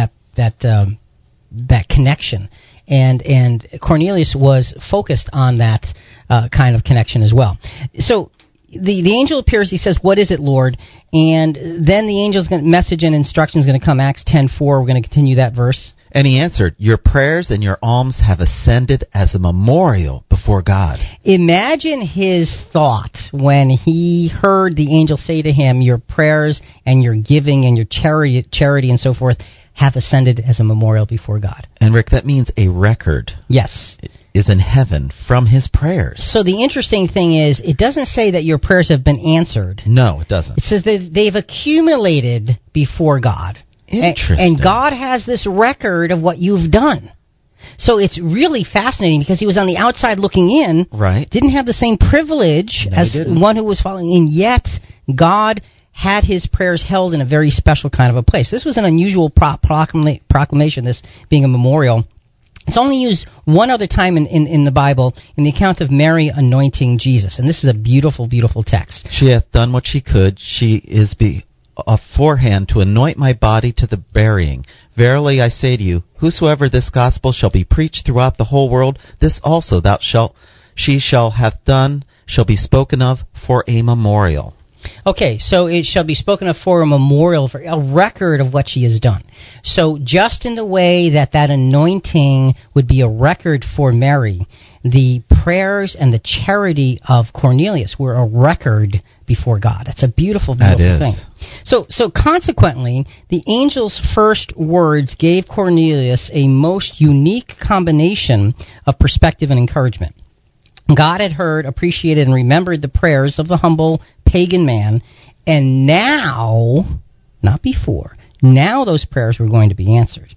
connection, and Cornelius was focused on that kind of connection as well. So the angel appears. He says, "What is it, Lord?" And then the angel's message and instruction is going to come. Acts 10:4. We're going to continue that verse. And he answered, your prayers and your alms have ascended as a memorial before God. Imagine his thought when he heard the angel say to him, your prayers and your giving and your charity and so forth have ascended as a memorial before God. And Rick, that means a record. Yes. Is in heaven from his prayers. So the interesting thing is, it doesn't say that your prayers have been answered. No, it doesn't. It says that they've accumulated before God. Interesting. And God has this record of what you've done. So it's really fascinating because he was on the outside looking in. Right. Didn't have the same privilege as one who was following in, yet God had his prayers held in a very special kind of a place. This was an unusual proclamation, this being a memorial. It's only used one other time in the Bible, in the account of Mary anointing Jesus. And this is a beautiful, beautiful text. She hath done what she could. She is aforehand to anoint my body to the burying. Verily I say to you, whosoever this gospel shall be preached throughout the whole world, this also she shall have done, shall be spoken of for a memorial. Okay, so it shall be spoken of for a memorial, for a record of what she has done. So just in the way that anointing would be a record for Mary, the prayers and the charity of Cornelius were a record before God. That's a beautiful, beautiful thing. So consequently, the angel's first words gave Cornelius a most unique combination of perspective and encouragement. God had heard, appreciated, and remembered the prayers of the humble pagan man, and now, not before, now those prayers were going to be answered.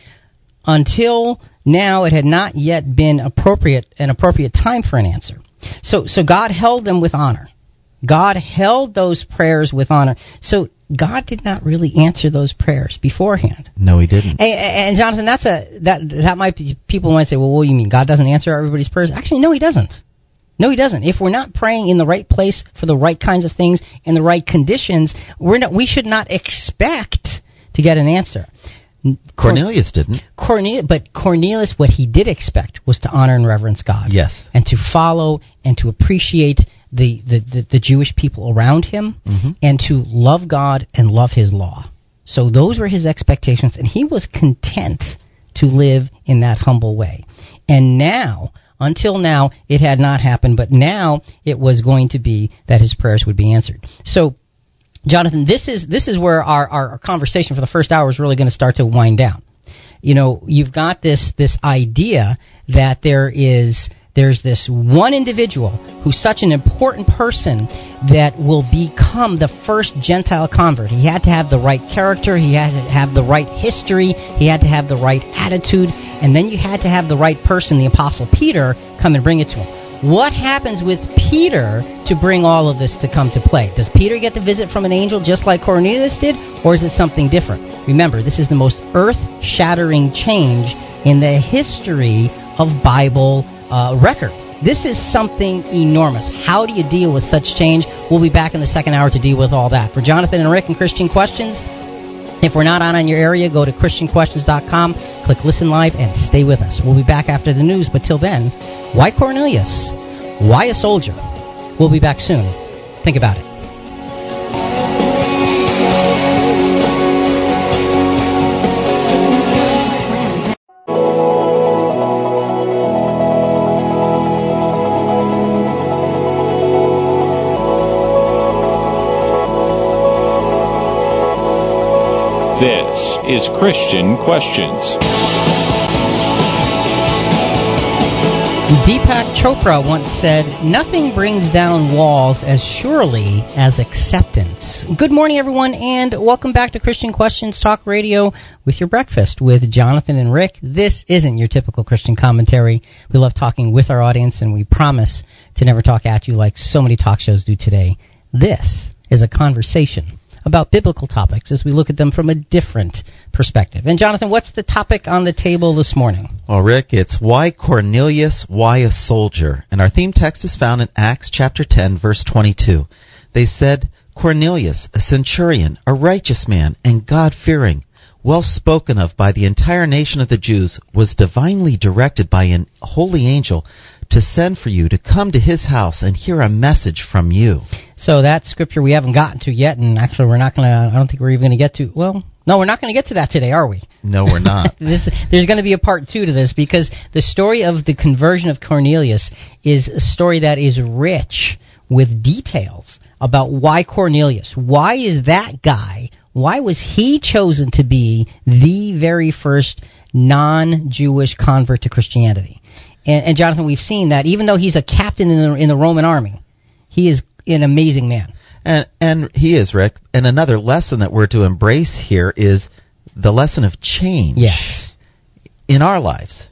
Until now, it had not yet been an appropriate time for an answer. So God held them with honor. God held those prayers with honor. So God did not really answer those prayers beforehand. No, He didn't. And Jonathan, that might be, people might say, well, what do you mean? God doesn't answer everybody's prayers? Actually, no, He doesn't. No, He doesn't. If we're not praying in the right place for the right kinds of things in the right conditions, we should not expect to get an answer. Cornelius didn't. But Cornelius, what he did expect was to honor and reverence God. Yes. And to follow and to appreciate the Jewish people around him, and to love God and love His law. So those were his expectations, and he was content to live in that humble way. And now, until now, it had not happened, but now it was going to be that his prayers would be answered. So, Jonathan, this is where our conversation for the first hour is really going to start to wind down. You know, you've got this idea that there's this one individual who's such an important person that will become the first Gentile convert. He had to have the right character, he had to have the right history, he had to have the right attitude, and then you had to have the right person, the Apostle Peter, come and bring it to him. What happens with Peter to bring all of this to come to play? Does Peter get the visit from an angel just like Cornelius did, or is it something different? Remember, this is the most earth-shattering change in the history of Bible record. This is something enormous. How do you deal with such change? We'll be back in the second hour to deal with all that. For Jonathan and Rick and Christian Questions, if we're not on in your area, go to ChristianQuestions.com, click Listen Live, and stay with us. We'll be back after the news, but till then, why Cornelius? Why a soldier? We'll be back soon. Think about it. This is Christian Questions. Deepak Chopra once said, "Nothing brings down walls as surely as acceptance." Good morning, everyone, and welcome back to Christian Questions Talk Radio with your breakfast with Jonathan and Rick. This isn't your typical Christian commentary. We love talking with our audience, and we promise to never talk at you like so many talk shows do today. This is a conversation about biblical topics as we look at them from a different perspective. And Jonathan, what's the topic on the table this morning? Well, Rick, it's why Cornelius, why a soldier? And our theme text is found in Acts chapter 10, verse 22. They said, Cornelius, a centurion, a righteous man, and God-fearing, well spoken of by the entire nation of the Jews, was divinely directed by an holy angel to send for you to come to his house and hear a message from you. So that scripture we haven't gotten to yet, and actually we're not going to, I don't think we're even going to get to, well, no, we're not going to get to that today, are we? No, we're not. There's going to be a part 2 to this, because the story of the conversion of Cornelius is a story that is rich with details about why Cornelius, why is that guy, why was he chosen to be the very first non-Jewish convert to Christianity? And Jonathan, we've seen that even though he's a captain in the Roman army, he is an amazing man. And he is, Rick. And another lesson that we're to embrace here is the lesson of change. Yes. In our lives.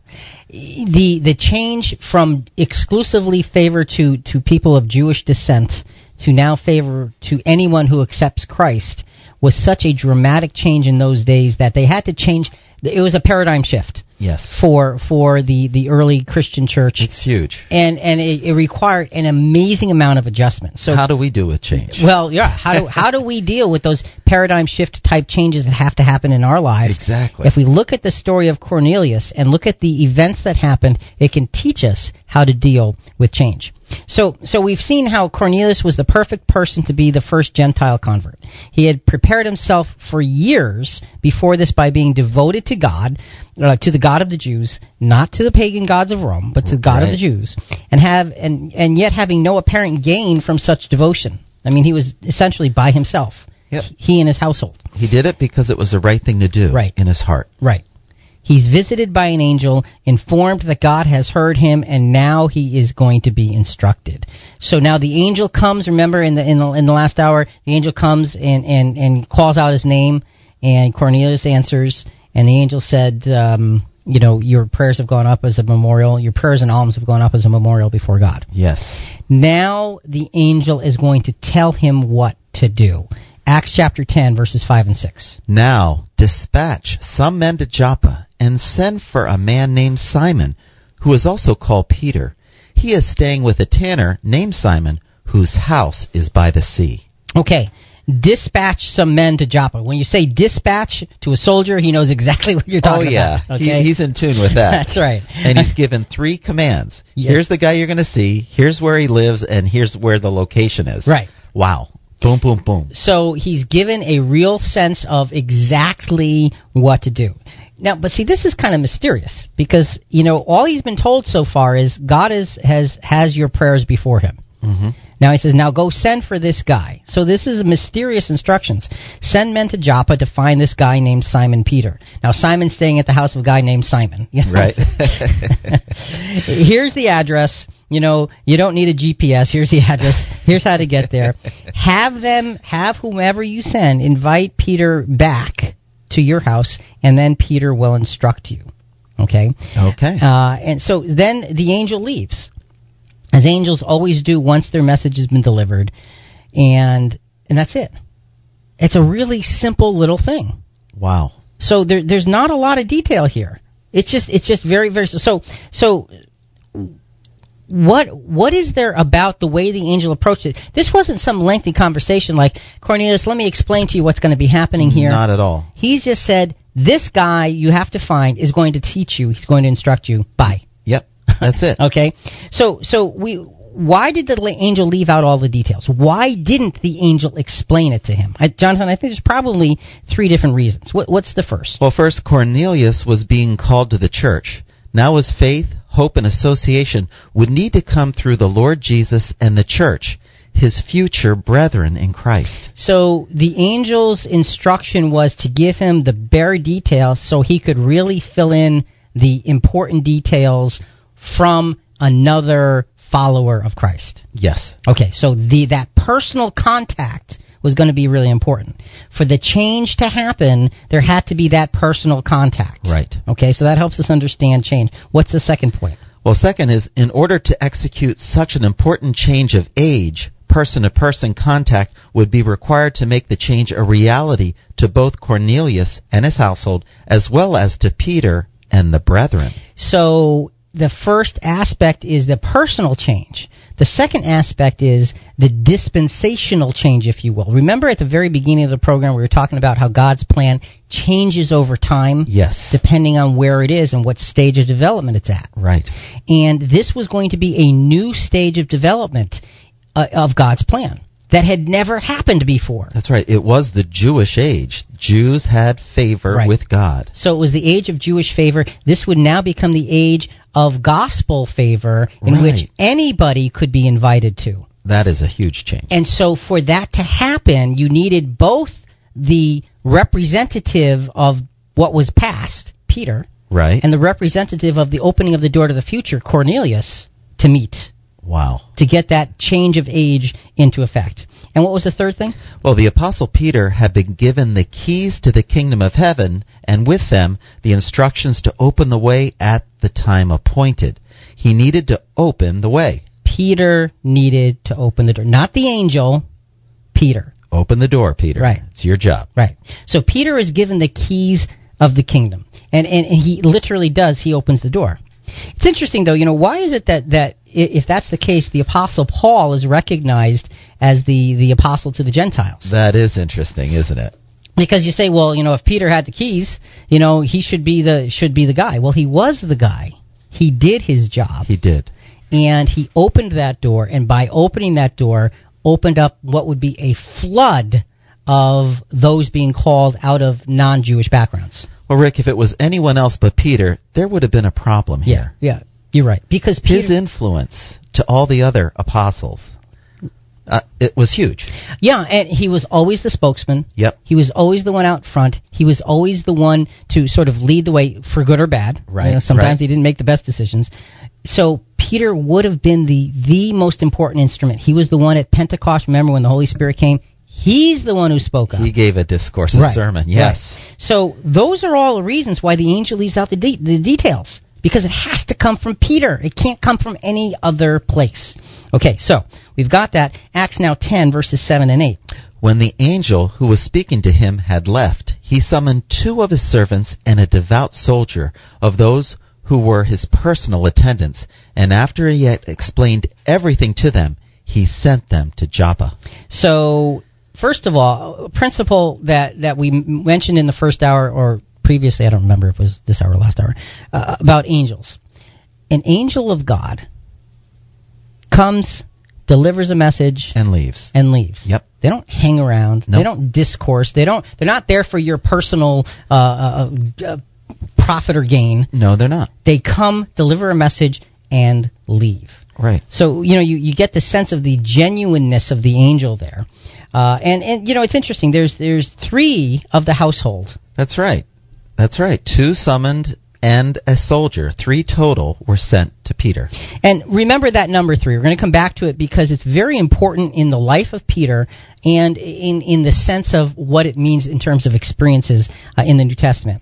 The change from exclusively favor to people of Jewish descent to now favor to anyone who accepts Christ was such a dramatic change in those days that they had to change. It was a paradigm shift. Yes. For the early Christian church. It's huge. And it required an amazing amount of adjustment. So how do we do with change? Well, yeah, how do we deal with those paradigm shift type changes that have to happen in our lives? Exactly. If we look at the story of Cornelius and look at the events that happened, it can teach us how to deal with change. So we've seen how Cornelius was the perfect person to be the first Gentile convert. He had prepared himself for years before this by being devoted to God, to the God of the Jews, not to the pagan gods of Rome, but to the God of the Jews, and yet having no apparent gain from such devotion. I mean, he was essentially by himself. Yep. He and his household. He did it because it was the right thing to do in his heart. Right. He's visited by an angel, informed that God has heard him, and now he is going to be instructed. So now the angel comes. Remember, in the last hour, the angel comes and calls out his name, and Cornelius answers, and the angel said, your prayers have gone up as a memorial. Your prayers and alms have gone up as a memorial before God. Yes. Now the angel is going to tell him what to do. Acts chapter 10, verses 5 and 6. Now dispatch some men to Joppa, and send for a man named Simon, who is also called Peter. He is staying with a tanner named Simon, whose house is by the sea. Okay. Dispatch some men to Joppa. When you say dispatch to a soldier, he knows exactly what you're talking about. Oh, yeah. Okay? He's in tune with that. That's right. And he's given 3 commands. Yes. Here's the guy you're going to see, here's where he lives, and here's where the location is. Right. Wow. Boom, boom, boom. So he's given a real sense of exactly what to do. Now, but see, this is kind of mysterious because, all he's been told so far is God has your prayers before him. Mm-hmm. Now he says, now go send for this guy. So this is mysterious instructions. Send men to Joppa to find this guy named Simon Peter. Now Simon's staying at the house of a guy named Simon. Right. Here's the address. You don't need a GPS. Here's the address. Here's how to get there. Have whomever you send invite Peter back to your house, and then Peter will instruct you. Okay? Okay. And so then the angel leaves, as angels always do once their message has been delivered, and that's it. It's a really simple little thing. Wow. So there's not a lot of detail here. It's just very, very so. What is there about the way the angel approached it? This wasn't some lengthy conversation like, Cornelius, let me explain to you what's going to be happening here. Not at all. He's just said, this guy you have to find is going to teach you. He's going to instruct you. Bye. Yep, that's it. Okay? So why did the angel leave out all the details? Why didn't the angel explain it to him? Jonathan, I think there's probably 3 different reasons. What's the first? Well, first, Cornelius was being called to the church. Now his faith, hope, and association would need to come through the Lord Jesus and the church, his future brethren in Christ. So the angel's instruction was to give him the bare details so he could really fill in the important details from another follower of Christ. Yes. Okay, so that personal contact was going to be really important. For the change to happen, there had to be that personal contact. Right. Okay, so that helps us understand change. What's the second point? Well, second is, in order to execute such an important change of age, person-to-person contact would be required to make the change a reality to both Cornelius and his household, as well as to Peter and the brethren. So the first aspect is the personal change. The second aspect is the dispensational change, if you will. Remember at the very beginning of the program we were talking about how God's plan changes over time? Yes. Depending on where it is and what stage of development it's at. Right. And this was going to be a new stage of development of God's plan that had never happened before. That's right. It was the Jewish age. Jews had favor with God. So it was the age of Jewish favor. This would now become the age of gospel favor in which anybody could be invited to. That is a huge change. And so for that to happen, you needed both the representative of what was past, Peter, and the representative of the opening of the door to the future, Cornelius, to meet. Wow. To get that change of age into effect. And what was the third thing? Well, the Apostle Peter had been given the keys to the kingdom of heaven, and with them, the instructions to open the way at the time appointed. He needed to open the way. Peter needed to open the door. Not the angel, Peter. Open the door, Peter. Right. It's your job. Right. So Peter is given the keys of the kingdom. And he literally does. He opens the door. It's interesting, though, why is it that if that's the case, the Apostle Paul is recognized as the apostle to the Gentiles? That is interesting, isn't it? Because you say, well, if Peter had the keys, he should be the guy. Well, he was the guy. He did his job. He did. and he opened that door, and by opening that door, opened up what would be a flood of those being called out of non-Jewish backgrounds. Well, Rick, if it was anyone else but Peter, there would have been a problem here. Yeah, you're right. Because his influence to all the other apostles, it was huge. Yeah, and he was always the spokesman. Yep. He was always the one out front. He was always the one to sort of lead the way, for good or bad. Right. Sometimes he didn't make the best decisions. So Peter would have been the most important instrument. He was the one at Pentecost. Remember when the Holy Spirit came? He's the one who spoke up. He gave a discourse, a sermon. Yes. Right. So those are all the reasons why the angel leaves out the details. Because it has to come from Peter. It can't come from any other place. Okay, so we've got that. Acts now 10, verses 7 and 8. When the angel who was speaking to him had left, he summoned 2 of his servants and a devout soldier of those who were his personal attendants. And after he had explained everything to them, he sent them to Joppa. So, first of all, a principle that we mentioned in the first hour, or previously, I don't remember if it was this hour or last hour, about angels. An angel of God comes, delivers a message, and leaves. Yep. They don't hang around. Nope. They don't discourse. They're not there for your personal profit or gain. No, they're not. They come, deliver a message, and leave. Right. So, you get the sense of the genuineness of the angel there. And it's interesting. There's 3 of the household. That's right. 2 summoned and a soldier. 3 total were sent to Peter. And remember that number 3. We're going to come back to it because it's very important in the life of Peter and in the sense of what it means in terms of experiences in the New Testament.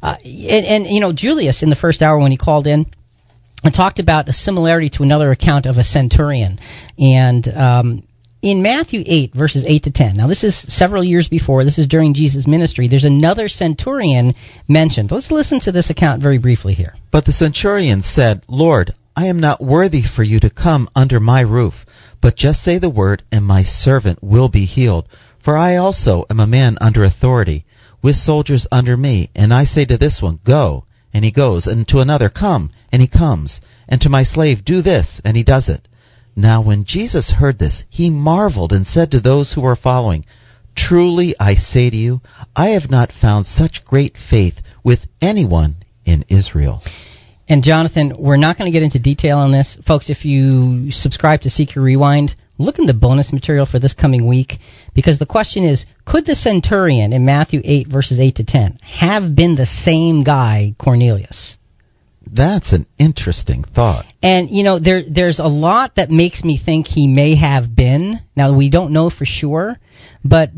And Julius, in the first hour when he called in, and talked about a similarity to another account of a centurion. And in Matthew 8, verses 8 to 10, now this is several years before, this is during Jesus' ministry, there's another centurion mentioned. Let's listen to this account very briefly here. But the centurion said, Lord, I am not worthy for you to come under my roof, but just say the word, and my servant will be healed. For I also am a man under authority, with soldiers under me, and I say to this one, go, and he goes, and to another, come, and he comes, and to my slave, do this, and he does it. Now when Jesus heard this, he marveled and said to those who were following, truly I say to you, I have not found such great faith with anyone in Israel. And Jonathan, we're not going to get into detail on this. Folks, if you subscribe to Seeker Rewind, look in the bonus material for this coming week, because the question is, could the centurion in Matthew 8, verses 8 to 10, have been the same guy, Cornelius? That's an interesting thought. And, there's a lot that makes me think he may have been. Now, we don't know for sure, but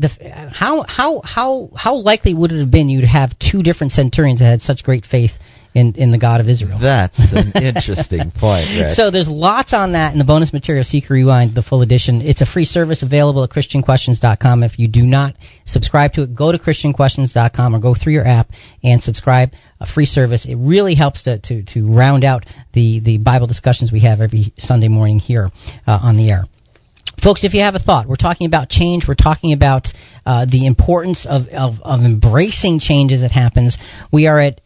how likely would it have been you'd have 2 different centurions that had such great faith in the God of Israel? That's an interesting point, Rick. So there's lots on that in the bonus material, Seeker Rewind, the full edition. It's a free service available at ChristianQuestions.com. If you do not subscribe to it, go to ChristianQuestions.com or go through your app and subscribe. A free service. It really helps to round out the Bible discussions we have every Sunday morning here on the air. Folks, if you have a thought, we're talking about change. We're talking about the importance of embracing change as it happens. We are at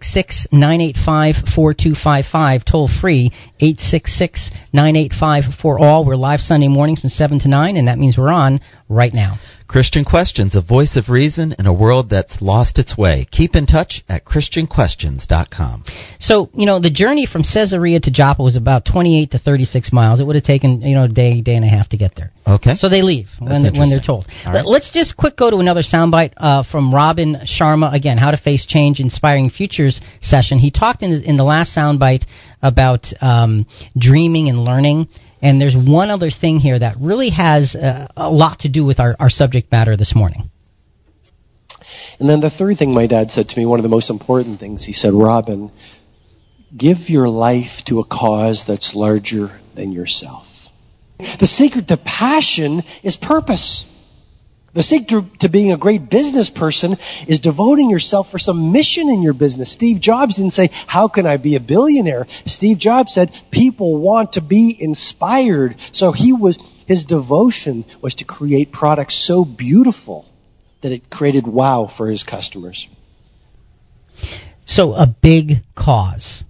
866-985-4255, toll free, 866-985-4ALL. We're live Sunday mornings from 7 to 9, and that means we're on right now. Christian Questions, a voice of reason in a world that's lost its way. Keep in touch at ChristianQuestions.com. So, the journey from Caesarea to Joppa was about 28 to 36 miles. It would have taken, a day and a half to get there. Okay. So they leave when they're told. Right. Let's just go to another soundbite from Robin Sharma. Again, How to Face Change, Inspiring Futures session. He talked in the last soundbite about dreaming and learning. And there's one other thing here that really has a lot to do with our subject matter this morning. And then the third thing my dad said to me, one of the most important things, he said, Robin, give your life to a cause that's larger than yourself. The secret to passion is purpose. The secret to being a great business person is devoting yourself for some mission in your business. Steve Jobs didn't say, how can I be a billionaire? Steve Jobs said, people want to be inspired. So his devotion was to create products so beautiful that it created wow for his customers. So a big cause.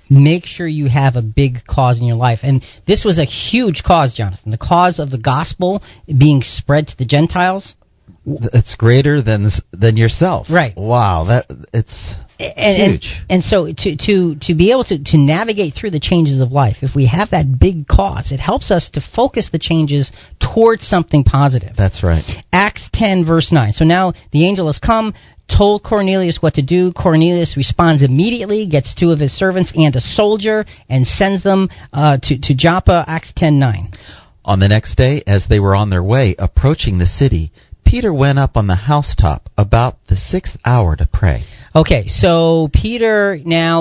Make sure you have a big cause in your life. And this was a huge cause, Jonathan. The cause of the gospel being spread to the Gentiles. It's greater than yourself. Right. Wow, it's huge. And so to be able to navigate through the changes of life, if we have that big cause, it helps us to focus the changes towards something positive. That's right. Acts 10, verse 9. So now the angel has come, told Cornelius what to do. Cornelius responds immediately, gets 2 of his servants and a soldier, and sends them to Joppa, Acts 10:9. On the next day, as they were on their way, approaching the city, Peter went up on the housetop about the 6th hour to pray. Okay, so Peter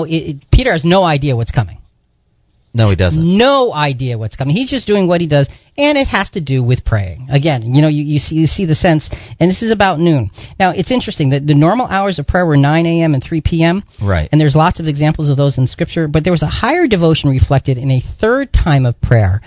has no idea what's coming. No, he doesn't. No idea what's coming. He's just doing what he does, and it has to do with praying. Again, you see the sense, and this is about noon. Now, it's interesting that the normal hours of prayer were 9 a.m. and 3 p.m. Right. And there's lots of examples of those in Scripture, but there was a higher devotion reflected in a third time of prayer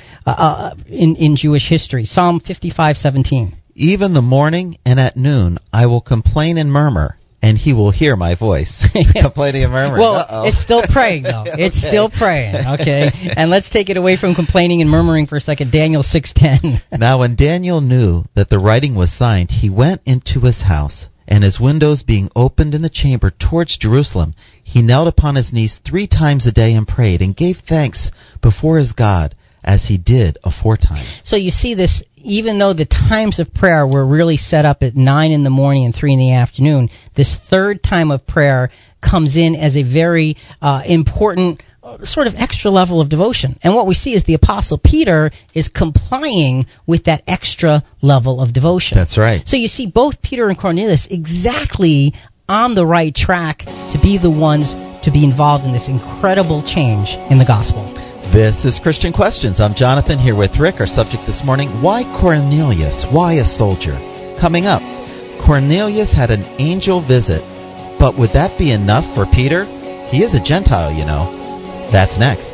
in Jewish history, Psalm 55:17. Even the morning and at noon I will complain and murmur, and he will hear my voice. Complaining and murmuring. Well, Uh-oh. it's still praying, though. It's still praying, okay? And let's take it away from complaining and murmuring for a second. Daniel 6:10. Now when Daniel knew that the writing was signed, he went into his house, and his windows being opened in the chamber towards Jerusalem, he knelt upon his knees 3 times a day and prayed, and gave thanks before his God, as he did aforetime. So you see this, even though the times of prayer were really set up at 9 in the morning and 3 in the afternoon, this third time of prayer comes in as a very important sort of extra level of devotion. And what we see is the Apostle Peter is complying with that extra level of devotion. That's right. So you see both Peter and Cornelius exactly on the right track to be the ones to be involved in this incredible change in the gospel. This is Christian Questions. I'm Jonathan here with Rick. Our subject this morning, why Cornelius? Why a soldier? Coming up, Cornelius had an angel visit, but would that be enough for Peter? He is a Gentile, you know. That's next.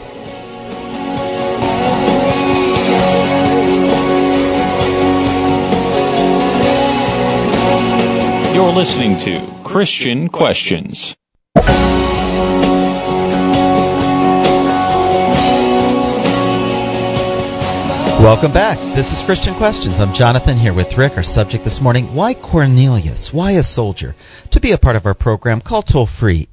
You're listening to Christian Questions. Welcome back. This is Christian Questions. I'm Jonathan here with Rick. Our subject this morning, why Cornelius? Why a soldier? To be a part of our program, call toll-free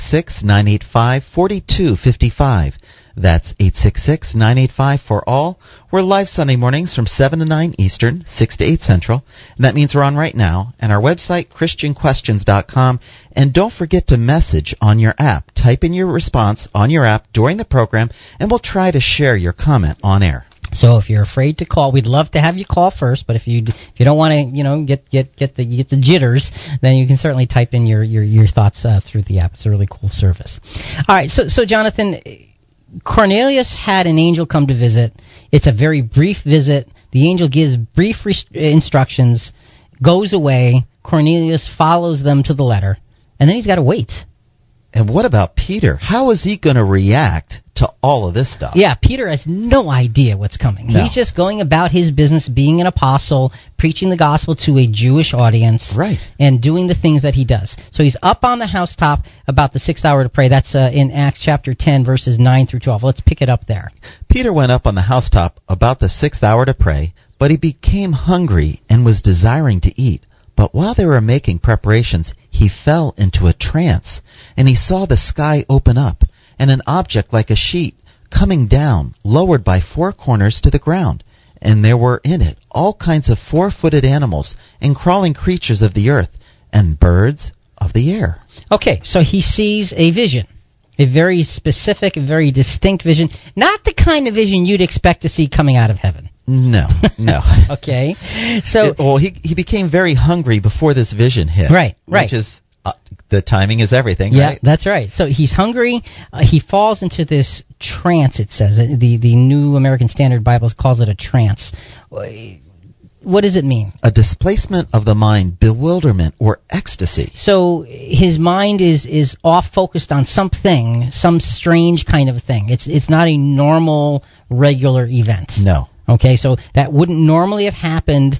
866-985-4255. That's 866-985-4ALL. We're live Sunday mornings from 7 to 9 Eastern, 6 to 8 Central. And that means we're on right now. And our website, ChristianQuestions.com. And don't forget to message on your app. Type in your response on your app during the program, and we'll try to share your comment on air. So if you're afraid to call, we'd love to have you call first. But if you don't want to, get the jitters, then you can certainly type in your thoughts through the app. It's a really cool service. All right, so Jonathan, Cornelius had an angel come to visit. It's a very brief visit. The angel gives brief instructions, goes away. Cornelius follows them to the letter, and then he's got to wait. And what about Peter? How is he going to react to all of this stuff? Yeah, Peter has no idea what's coming. No. He's just going about his business, being an apostle, preaching the gospel to a Jewish audience, right, and doing the things that he does. So he's up on the housetop about the 6th hour to pray. That's in Acts chapter 10, verses 9 through 12. Let's pick it up there. Peter went up on the housetop about the 6th hour to pray, but he became hungry and was desiring to eat. But while they were making preparations, he fell into a trance, and he saw the sky open up, and an object like a sheet coming down, lowered by 4 corners to the ground. And there were in it all kinds of 4-footed animals, and crawling creatures of the earth, and birds of the air. Okay, so he sees a vision. A very specific, very distinct vision. Not the kind of vision you'd expect to see coming out of heaven. No. Okay. So he became very hungry before this vision hit. Right. Which is, the timing is everything, yeah, right? That's right. So he's hungry. He falls into this trance, it says. The New American Standard Bible calls it a trance. What does it mean? A displacement of the mind, bewilderment, or ecstasy. So his mind is off focused on something, some strange kind of thing. It's not a normal, regular event. No. Okay, so that wouldn't normally have happened,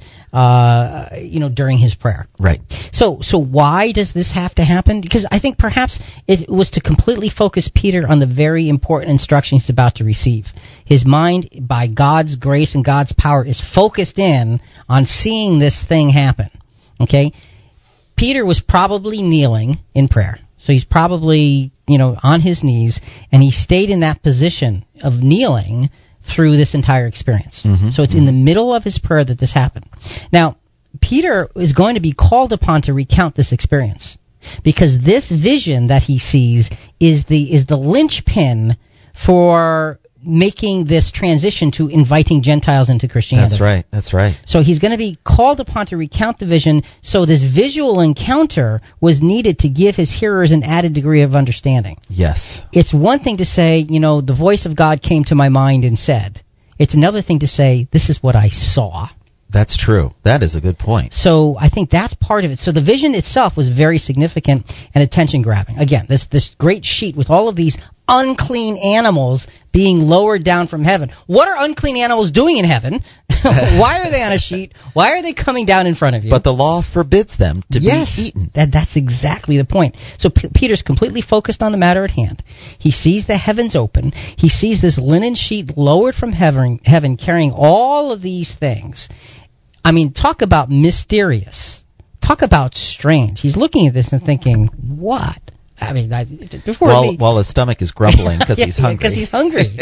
during his prayer. Right. So why does this have to happen? Because I think perhaps it was to completely focus Peter on the very important instruction he's about to receive. His mind, by God's grace and God's power, is focused in on seeing this thing happen. Okay? Peter was probably kneeling in prayer. So he's probably, on his knees, and he stayed in that position of kneeling through this entire experience. So it's in the middle of his prayer that this happened. Now, Peter is going to be called upon to recount this experience, because this vision that he sees is the linchpin for making this transition to inviting Gentiles into Christianity. That's right. So he's going to be called upon to recount the vision, so this visual encounter was needed to give his hearers an added degree of understanding. Yes. It's one thing to say, the voice of God came to my mind and said. It's another thing to say, this is what I saw. That's true. That is a good point. So I think that's part of it. So the vision itself was very significant and attention-grabbing. Again, this great sheet with all of these unclean animals being lowered down from heaven. What are unclean animals doing in heaven? Why are they on a sheet? Why are they coming down in front of you? But the law forbids them to be eaten. That's exactly the point. So Peter's completely focused on the matter at hand. He sees the heavens open. He sees this linen sheet lowered from heaven carrying all of these things. I mean, talk about mysterious. Talk about strange. He's looking at this and thinking, what? I mean, while his stomach is grumbling because he's hungry. Because he's hungry.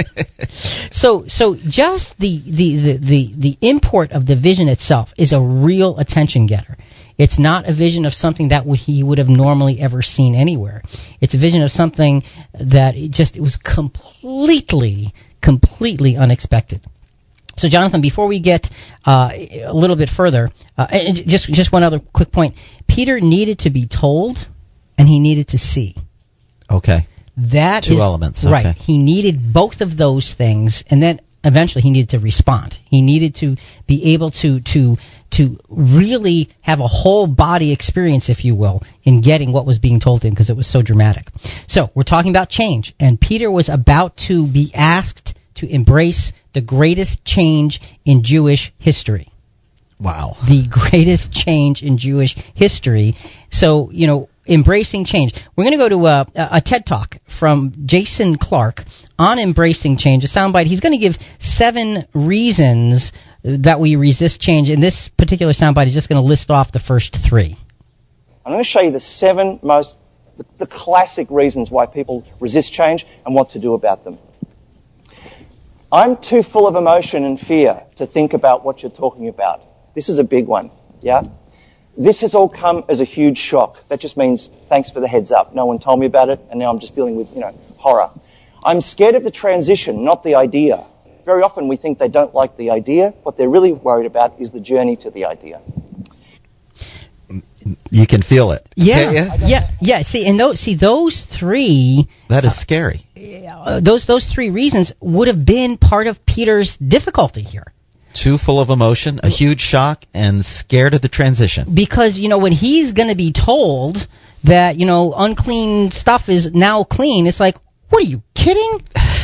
So just the import of the vision itself is a real attention getter. It's not a vision of something that he would have normally ever seen anywhere. It's a vision of something that it was completely unexpected. So, Jonathan, before we get a little bit further, and just one other quick point. Peter needed to be told, and he needed to see. Okay. That Two elements. Right. Okay. He needed both of those things, and then eventually he needed to respond. He needed to be able to really have a whole body experience, if you will, in getting what was being told to him, because it was so dramatic. So, we're talking about change, and Peter was about to be asked to embrace the greatest change in Jewish history. Wow. The greatest change in Jewish history. So, embracing change. We're going to go to a TED Talk from Jason Clark on embracing change, a soundbite. He's going to give 7 reasons that we resist change, and this particular soundbite is just going to list off the first 3. I'm going to show you the 7 the classic reasons why people resist change and what to do about them. I'm too full of emotion and fear to think about what you're talking about. This is a big one, yeah? This has all come as a huge shock. That just means thanks for the heads up. No one told me about it, and now I'm just dealing with, horror. I'm scared of the transition, not the idea. Very often we think they don't like the idea. What they're really worried about is the journey to the idea. You can feel it. Yeah. See, those 3. That is scary. Those 3 reasons would have been part of Peter's difficulty here. Too full of emotion, a huge shock, and scared of the transition. Because, when he's going to be told that, unclean stuff is now clean, it's like, what are you kidding?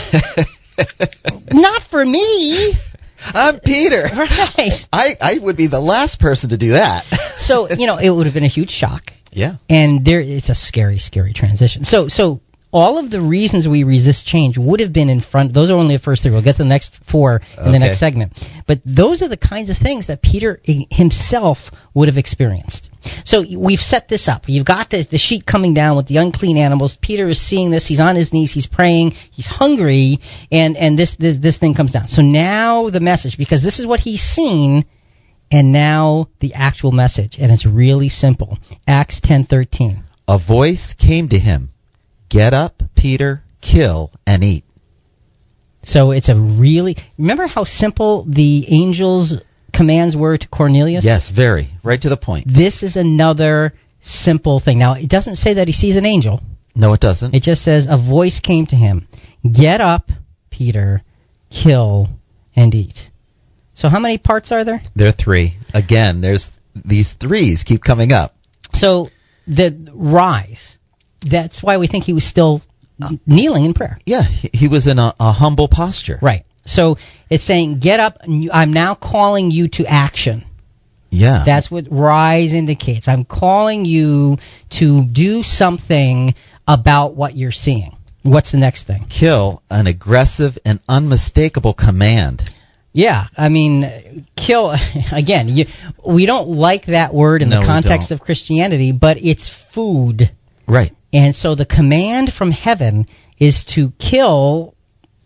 Not for me. I'm Peter. Right. I would be the last person to do that. So, it would have been a huge shock. Yeah. And it's a scary, scary transition. So all of the reasons we resist change would have been in front. Those are only the first 3. We'll get to the next 4 in the next segment. But those are the kinds of things that Peter himself would have experienced. So we've set this up. You've got the sheet coming down with the unclean animals. Peter is seeing this. He's on his knees. He's praying. He's hungry. And this thing comes down. So now the message, because this is what he's seen, and now the actual message. And it's really simple. Acts 10:13. A voice came to him. Get up, Peter, kill, and eat. So it's remember how simple the angel's commands were to Cornelius? Yes, very. Right to the point. This is another simple thing. Now, it doesn't say that he sees an angel. No, it doesn't. It just says a voice came to him. Get up, Peter, kill, and eat. So how many parts are there? There are 3. Again, there's these 3s keep coming up. So the rise. That's why we think he was still kneeling in prayer. Yeah, he was in a humble posture. Right. So it's saying, get up, I'm now calling you to action. Yeah. That's what rise indicates. I'm calling you to do something about what you're seeing. What's the next thing? Kill, an aggressive and unmistakable command. Yeah, I mean, kill, again, we don't like that word in the context of Christianity, but it's food. Right. And so the command from heaven is to kill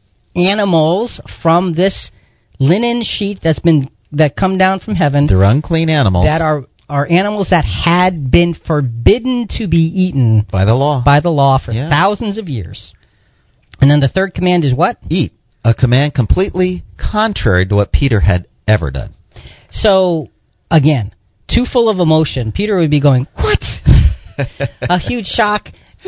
animals from this linen sheet that come down from heaven. They're unclean animals. That are animals that had been forbidden to be eaten. By the law. By the law for thousands of years. And then the third command is what? Eat. A command completely contrary to what Peter had ever done. So, again, too full of emotion, Peter would be going, what? A huge shock?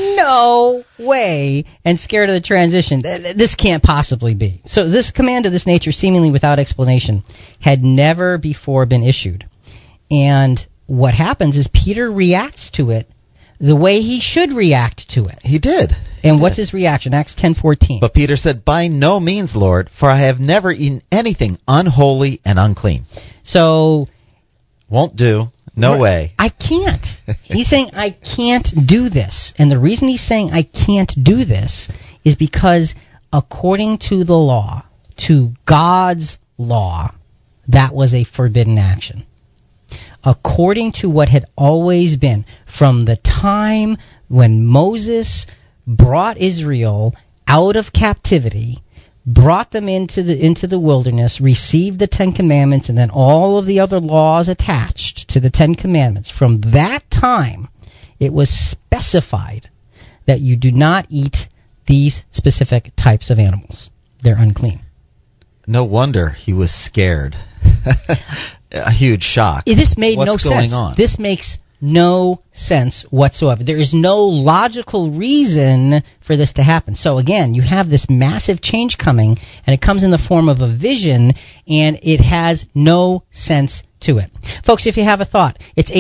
No way. And scared of the transition. This can't possibly be. So this command of this nature, seemingly without explanation, had never before been issued. And what happens is Peter reacts to it the way he should react to it. He did. And what's his reaction? Acts 10:14. But Peter said, "By no means, Lord, for I have never eaten anything unholy and unclean." So, won't do. No way. I can't. He's saying, I can't do this. And the reason he's saying I can't do this is because according to the law, to God's law, that was a forbidden action. According to what had always been, from the time when Moses brought Israel out of captivity, brought them into the wilderness, received the Ten Commandments, and then all of the other laws attached to the Ten Commandments. From that time, it was specified that you do not eat these specific types of animals. They're unclean. No wonder he was scared. A huge shock. This made no sense. What's going on? This makes no sense whatsoever. There is no logical reason for this to happen. So again, you have this massive change coming, and it comes in the form of a vision, and it has no sense to it. Folks, if you have a thought, it's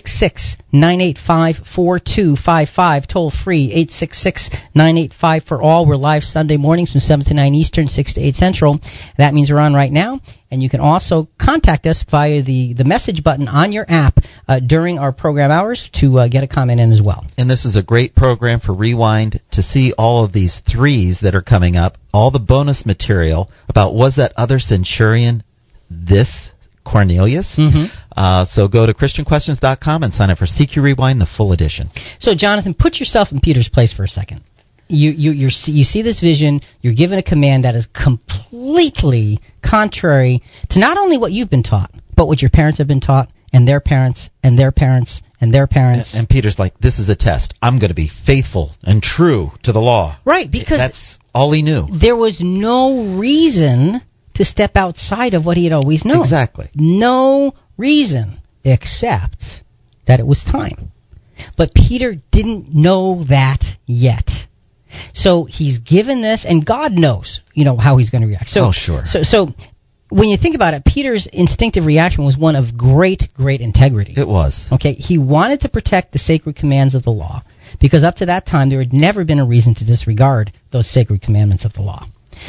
866-985-4255, toll free, 866-985-for-all. We're live Sunday mornings from 7 to 9 Eastern, 6 to 8 Central. That means we're on right now, and you can also contact us via the message button on your app during our program hours to get a comment in as well. And this is a great program for Rewind to see all of these threes that are coming up, all the bonus material about was that other centurion this Cornelius. Mm-hmm. So go to ChristianQuestions.com and sign up for CQ Rewind, the full edition. So, Jonathan, put yourself in Peter's place for a second. You see this vision. You're given a command that is completely contrary to not only what you've been taught, but what your parents have been taught, and their parents, and their parents, and their parents. And Peter's like, this is a test. I'm going to be faithful and true to the law. Right, because that's all he knew. There was no reason to step outside of what he had always known. Exactly. No reason except that it was time. But Peter didn't know that yet. So he's given this, and God knows, how he's going to react. So, sure. So when you think about it, Peter's instinctive reaction was one of great, great integrity. It was. Okay, he wanted to protect the sacred commands of the law, because up to that time there had never been a reason to disregard those sacred commandments of the law.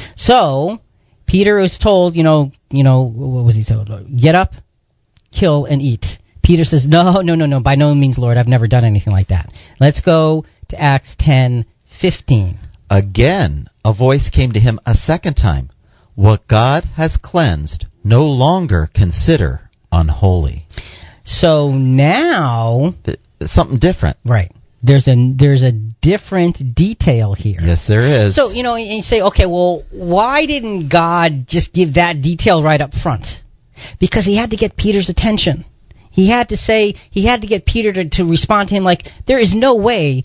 So Peter was told, what was he told? Get up, kill, and eat. Peter says, no, by no means, Lord, I've never done anything like that. Let's go to Acts 10:15. Again, a voice came to him a second time. What God has cleansed, no longer consider unholy. So now something different. Right. There's a different detail here. Yes, there is. So, and you say, okay, well, why didn't God just give that detail right up front? Because he had to get Peter's attention. He had to get Peter to respond to him like, there is no way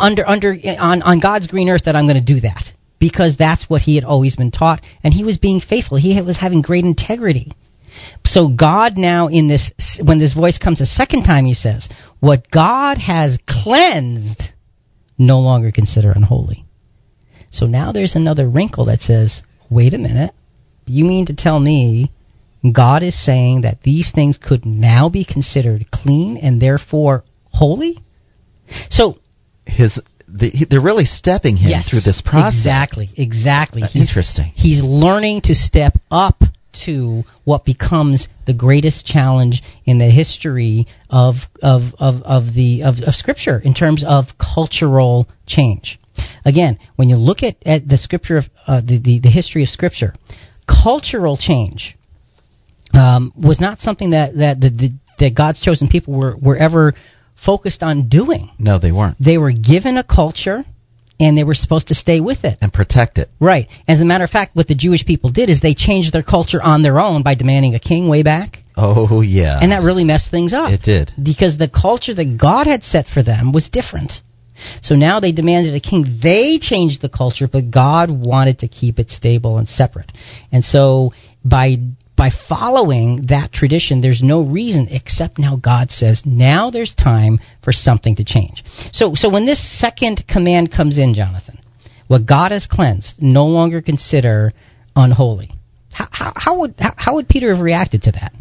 on God's green earth that I'm going to do that. Because that's what he had always been taught, and he was being faithful. He was having great integrity. So God now, when this voice comes a second time, he says, what God has cleansed, no longer consider unholy. So now there's another wrinkle that says, wait a minute, you mean to tell me God is saying that these things could now be considered clean and therefore holy? So they're really stepping him through this process. Exactly. Interesting. He's learning to step up to what becomes the greatest challenge in the history of Scripture in terms of cultural change. Again, when you look at the Scripture of the history of Scripture, cultural change was not something that God's chosen people were ever focused on doing. No, they weren't. They were given a culture, and they were supposed to stay with it. And protect it. Right. As a matter of fact, what the Jewish people did is they changed their culture on their own by demanding a king way back. Oh, yeah. And that really messed things up. It did. Because the culture that God had set for them was different. So now they demanded a king. They changed the culture, but God wanted to keep it stable and separate. And so by following that tradition, there's no reason except now God says, now there's time for something to change. So when this second command comes in, Jonathan, what God has cleansed, no longer consider unholy. How would Peter have reacted to that?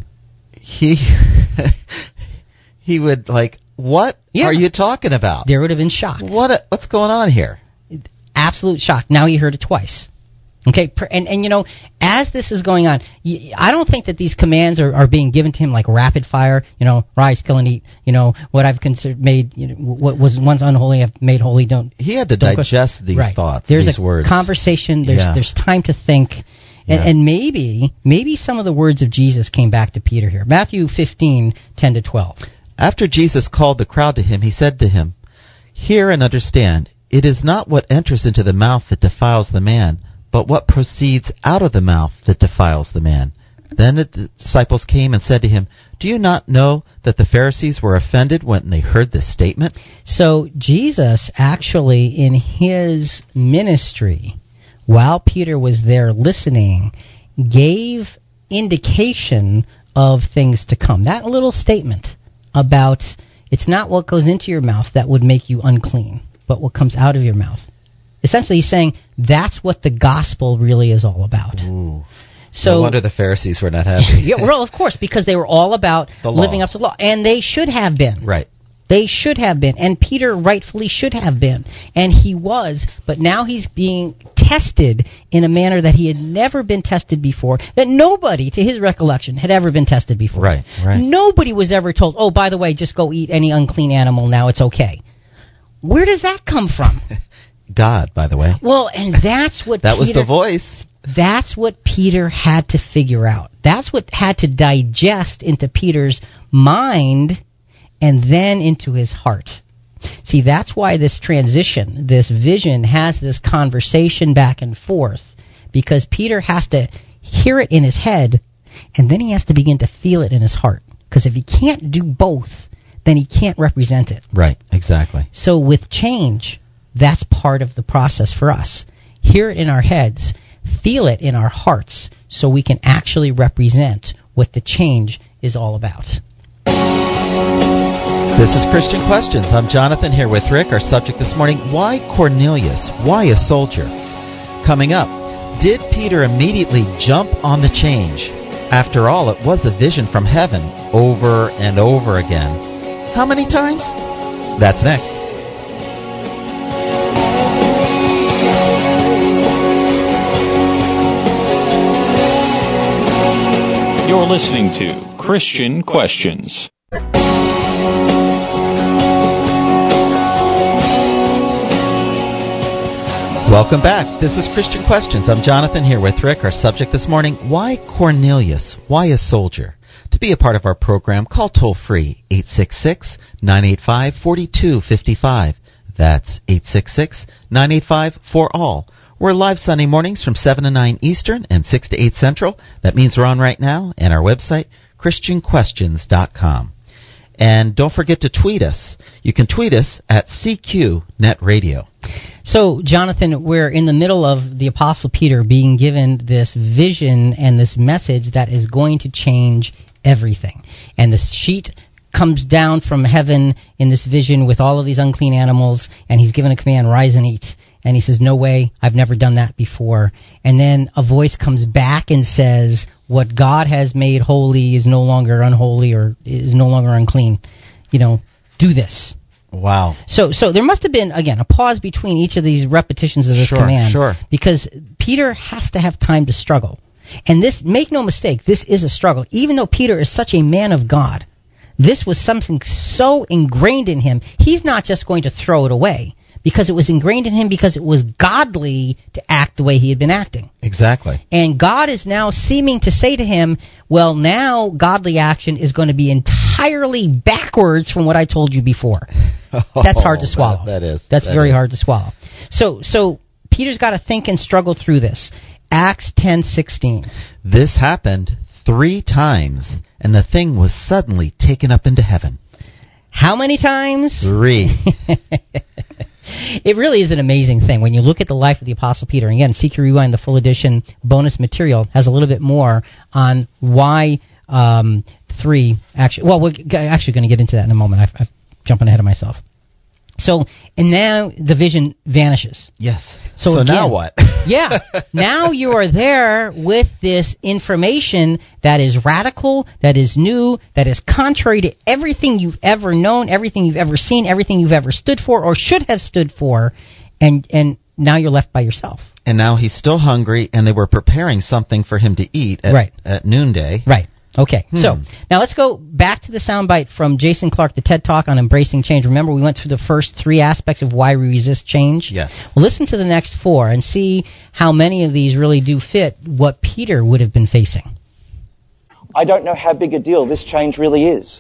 He would what are you talking about? There would have been shock. What's going on here? Absolute shock. Now he heard it twice. Okay, and as this is going on, I don't think that these commands are being given to him like rapid fire. Rise, kill, and eat. What I've considered made, what was once unholy, I've made holy. He had to digest these thoughts, these words. There's a conversation. There's time to think, and maybe some of the words of Jesus came back to Peter here. Matthew 15:10-12. After Jesus called the crowd to him, he said to him, "Hear and understand. It is not what enters into the mouth that defiles the man, but what proceeds out of the mouth that defiles the man." Then the disciples came and said to him, "Do you not know that the Pharisees were offended when they heard this statement?" So Jesus actually, in his ministry, while Peter was there listening, gave indication of things to come. That little statement about it's not what goes into your mouth that would make you unclean, but what comes out of your mouth. Essentially, he's saying that's what the gospel really is all about. Ooh. So, no wonder the Pharisees were not happy. Yeah, well, of course, because they were all about living up to the law. And they should have been. Right. They should have been. And Peter rightfully should have been. And he was. But now he's being tested in a manner that he had never been tested before, that nobody, to his recollection, had ever been tested before. Right. Nobody was ever told, oh, by the way, just go eat any unclean animal now, it's okay. Where does that come from? God, by the way. Well, and that's what that was the voice. That's what Peter had to figure out. That's what had to digest into Peter's mind and then into his heart. See, that's why this transition, this vision, has this conversation back and forth, because Peter has to hear it in his head, and then he has to begin to feel it in his heart. Because if he can't do both, then he can't represent it. Right, exactly. So with change, that's part of the process for us. Hear it in our heads, feel it in our hearts, so we can actually represent what the change is all about. This is Christian Questions. I'm Jonathan here with Rick. Our subject this morning, why Cornelius? Why a soldier? Coming up, did Peter immediately jump on the change? After all, it was a vision from heaven over and over again. How many times? That's next. You're listening to Christian Questions. Welcome back. This is Christian Questions. I'm Jonathan here with Rick. Our subject this morning, why Cornelius? Why a soldier? To be a part of our program, call toll-free 866-985-4255. That's 866-985-4ALL. We're live Sunday mornings from 7 to 9 Eastern and 6 to 8 Central. That means we're on right now, and our website, ChristianQuestions.com. And don't forget to tweet us. You can tweet us at CQNetRadio. So, Jonathan, we're in the middle of the Apostle Peter being given this vision and this message that is going to change everything. And the sheet comes down from heaven in this vision with all of these unclean animals, and he's given a command, rise and eat. And he says, no way, I've never done that before. And then a voice comes back and says, what God has made holy is no longer unholy or is no longer unclean. Do this. Wow. So there must have been, again, a pause between each of these repetitions of this command. Sure. Because Peter has to have time to struggle. And this, make no mistake, this is a struggle. Even though Peter is such a man of God, this was something so ingrained in him, he's not just going to throw it away. Because it was ingrained in him, because it was godly to act the way he had been acting. Exactly. And God is now seeming to say to him, well, now godly action is going to be entirely backwards from what I told you before. That's hard to swallow. That's very hard to swallow. So Peter's got to think and struggle through this. Acts 10:16. This happened 3 times, and the thing was suddenly taken up into heaven. How many times? 3. It really is an amazing thing when you look at the life of the Apostle Peter. And again, CQ Rewind, the full edition bonus material, has a little bit more on why 3 actually. Well, we're actually going to get into that in a moment. I'm jumping ahead of myself. So, and now the vision vanishes. Yes. So again, now what? Yeah. Now you are there with this information that is radical, that is new, that is contrary to everything you've ever known, everything you've ever seen, everything you've ever stood for or should have stood for, and now you're left by yourself. And now he's still hungry, and they were preparing something for him to eat at noonday. Right. Okay, so now let's go back to the soundbite from Jason Clark, the TED Talk on embracing change. Remember, we went through the first 3 aspects of why we resist change? Yes. Well, listen to the next 4 and see how many of these really do fit what Peter would have been facing. I don't know how big a deal this change really is.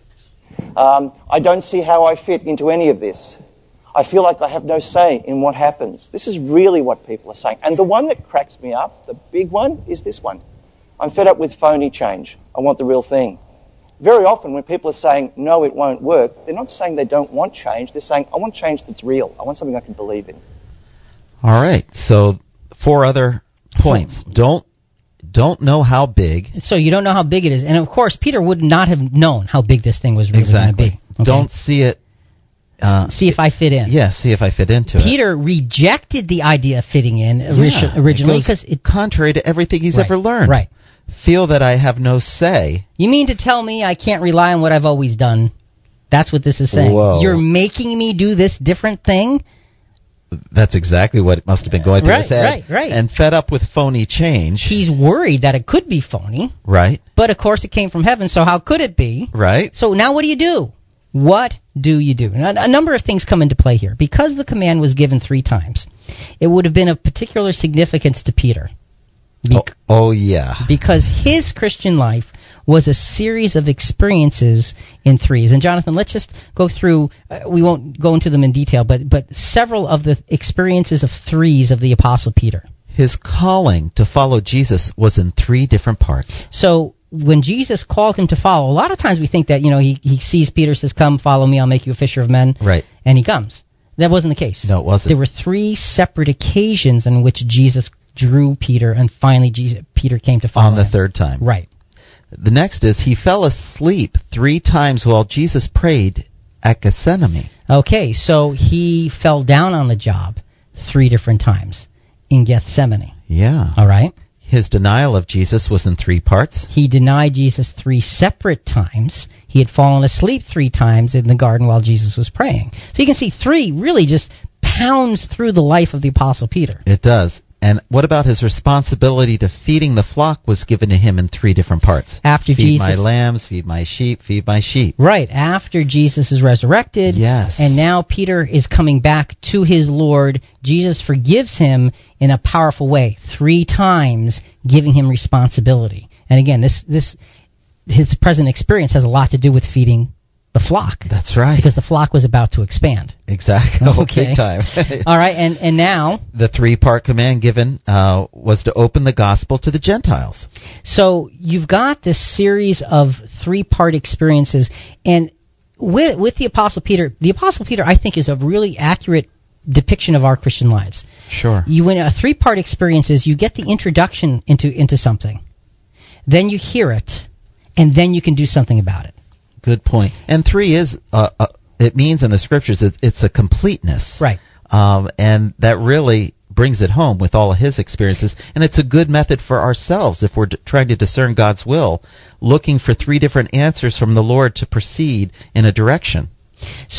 I don't see how I fit into any of this. I feel like I have no say in what happens. This is really what people are saying. And the one that cracks me up, the big one, is this one. I'm fed up with phony change. I want the real thing. Very often when people are saying, no, it won't work, they're not saying they don't want change. They're saying, I want change that's real. I want something I can believe in. All right. So 4 other points. Don't know how big. So you don't know how big it is. And, of course, Peter would not have known how big this thing was really going to be. Okay? Don't see it. See if I fit in. Yeah, see if I fit into it. Peter rejected the idea of fitting in originally because it's contrary to everything he's ever learned. Right. Feel that I have no say. You mean to tell me I can't rely on what I've always done? That's what this is saying. Whoa. You're making me do this different thing? That's exactly what must have been going through his head. Right. And fed up with phony change. He's worried that it could be phony. Right. But, of course, it came from heaven, so how could it be? Right. So now what do you do? What do you do? Now, a number of things come into play here. Because the command was given 3 times, it would have been of particular significance to Peter. Yeah. Because his Christian life was a series of experiences in 3s. And Jonathan, let's just go through, we won't go into them in detail, but several of the experiences of 3s of the Apostle Peter. His calling to follow Jesus was in 3 different parts. So when Jesus called him to follow, a lot of times we think that, he sees Peter, says, come, follow me, I'll make you a fisher of men. Right. And he comes. That wasn't the case. No, it wasn't. There were 3 separate occasions in which Jesus drew Peter, and finally Peter came to follow on the him. 3rd time. Right. The next is he fell asleep 3 times while Jesus prayed at Gethsemane. Okay, so he fell down on the job 3 different times in Gethsemane. Yeah. All right. His denial of Jesus was in 3 parts. He denied Jesus 3 separate times. He had fallen asleep 3 times in the garden while Jesus was praying. So you can see 3 really just pounds through the life of the Apostle Peter. It does. And what about his responsibility to feeding the flock was given to him in 3 different parts? After feed Jesus, my lambs, feed my sheep, feed my sheep. Right, after Jesus is resurrected. Yes. And now Peter is coming back to his Lord. Jesus forgives him in a powerful way, 3 times, giving him responsibility. And again, his present experience has a lot to do with feeding the flock. That's right. Because the flock was about to expand. Exactly. Okay. Big time. All right, and now the 3-part command given was to open the gospel to the Gentiles. So you've got this series of 3-part experiences, and with the Apostle Peter, I think, is a really accurate depiction of our Christian lives. Sure. When a 3-part experience is, you get the introduction into something, then you hear it, and then you can do something about it. Good point. And 3 is, it means in the scriptures, it's a completeness. Right. And that really brings it home with all of his experiences. And it's a good method for ourselves if we're trying to discern God's will, looking for 3 different answers from the Lord to proceed in a direction. So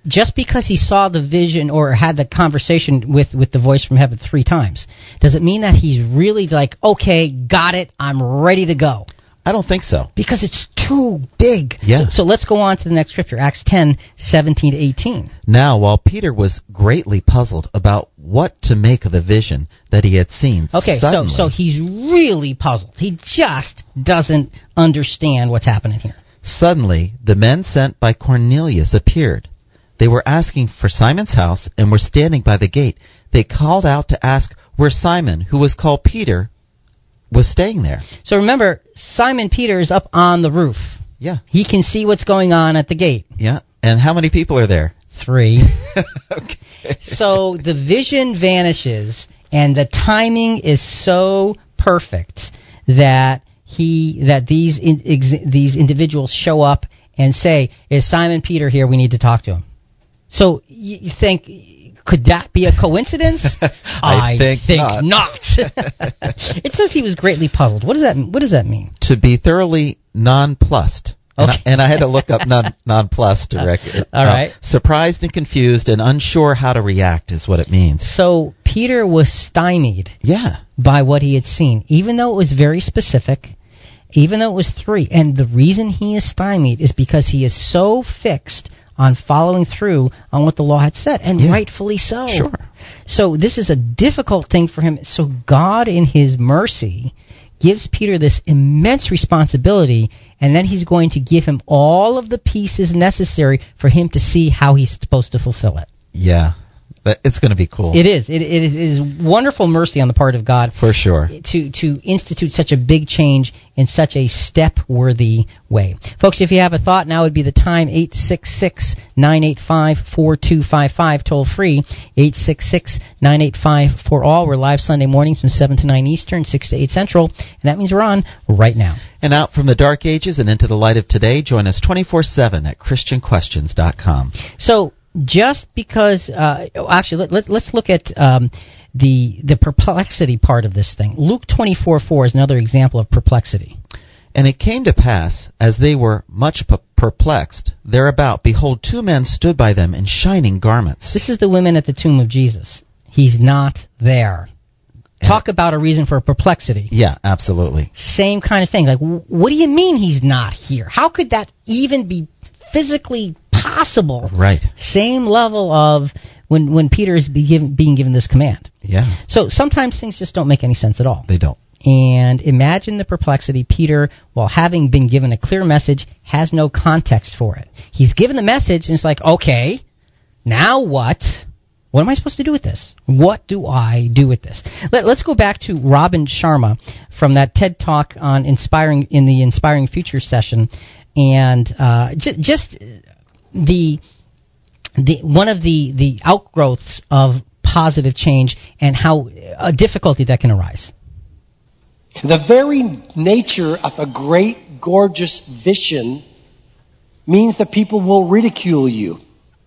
just because he saw the vision or had the conversation with the voice from heaven 3 times, does it mean that he's really like, okay, got it, I'm ready to go? I don't think so. Because it's too big. Yeah. So let's go on to the next scripture, Acts 10:17-18. Now, while Peter was greatly puzzled about what to make of the vision that he had seen, Okay, suddenly, so he's really puzzled. He just doesn't understand what's happening here. Suddenly, the men sent by Cornelius appeared. They were asking for Simon's house and were standing by the gate. They called out to ask where Simon, who was called Peter, was staying there. So remember, Simon Peter is up on the roof. Yeah. He can see what's going on at the gate. Yeah. And how many people are there? 3. Okay. So the vision vanishes, and the timing is so perfect that these individuals show up and say, "Is Simon Peter here? We need to talk to him." So you think, could that be a coincidence? I think not. It says he was greatly puzzled. What does that mean? To be thoroughly nonplussed. Okay. And I had to look up nonplussed to record. All right. Surprised and confused and unsure how to react is what it means. So Peter was stymied by what he had seen, even though it was very specific, even though it was 3. And the reason he is stymied is because he is so fixed on following through on what the law had said, and rightfully so. Sure. So this is a difficult thing for him. So God, in his mercy, gives Peter this immense responsibility, and then he's going to give him all of the pieces necessary for him to see how he's supposed to fulfill it. Yeah. It's going to be cool. It is. It is wonderful mercy on the part of God. For sure. To institute such a big change in such a step-worthy way. Folks, if you have a thought, now would be the time. 866-985-4255, toll free. 866-985-4ALL. We're live Sunday mornings from 7 to 9 Eastern, 6 to 8 Central. And that means we're on right now. And out from the dark ages and into the light of today, join us 24/7 at ChristianQuestions.com. So, just because, actually, let's look at the perplexity part of this thing. Luke 24:4 is another example of perplexity. And it came to pass, as they were much perplexed thereabout, behold, 2 men stood by them in shining garments. This is the women at the tomb of Jesus. He's not there. Talk about a reason for perplexity. Yeah, absolutely. Same kind of thing. Like, what do you mean he's not here? How could that even be physically possible? Right. Same level of when Peter is being given this command. Yeah. So sometimes things just don't make any sense at all. They don't. And imagine the perplexity. Peter, while having been given a clear message, has no context for it. He's given the message, and it's like, okay, now what? What am I supposed to do with this? What do I do with this? Let's go back to Robin Sharma from that TED Talk on the Inspiring Future session, and just the one of the outgrowths of positive change and how a difficulty that can arise. The very nature of a great, gorgeous vision means that people will ridicule you.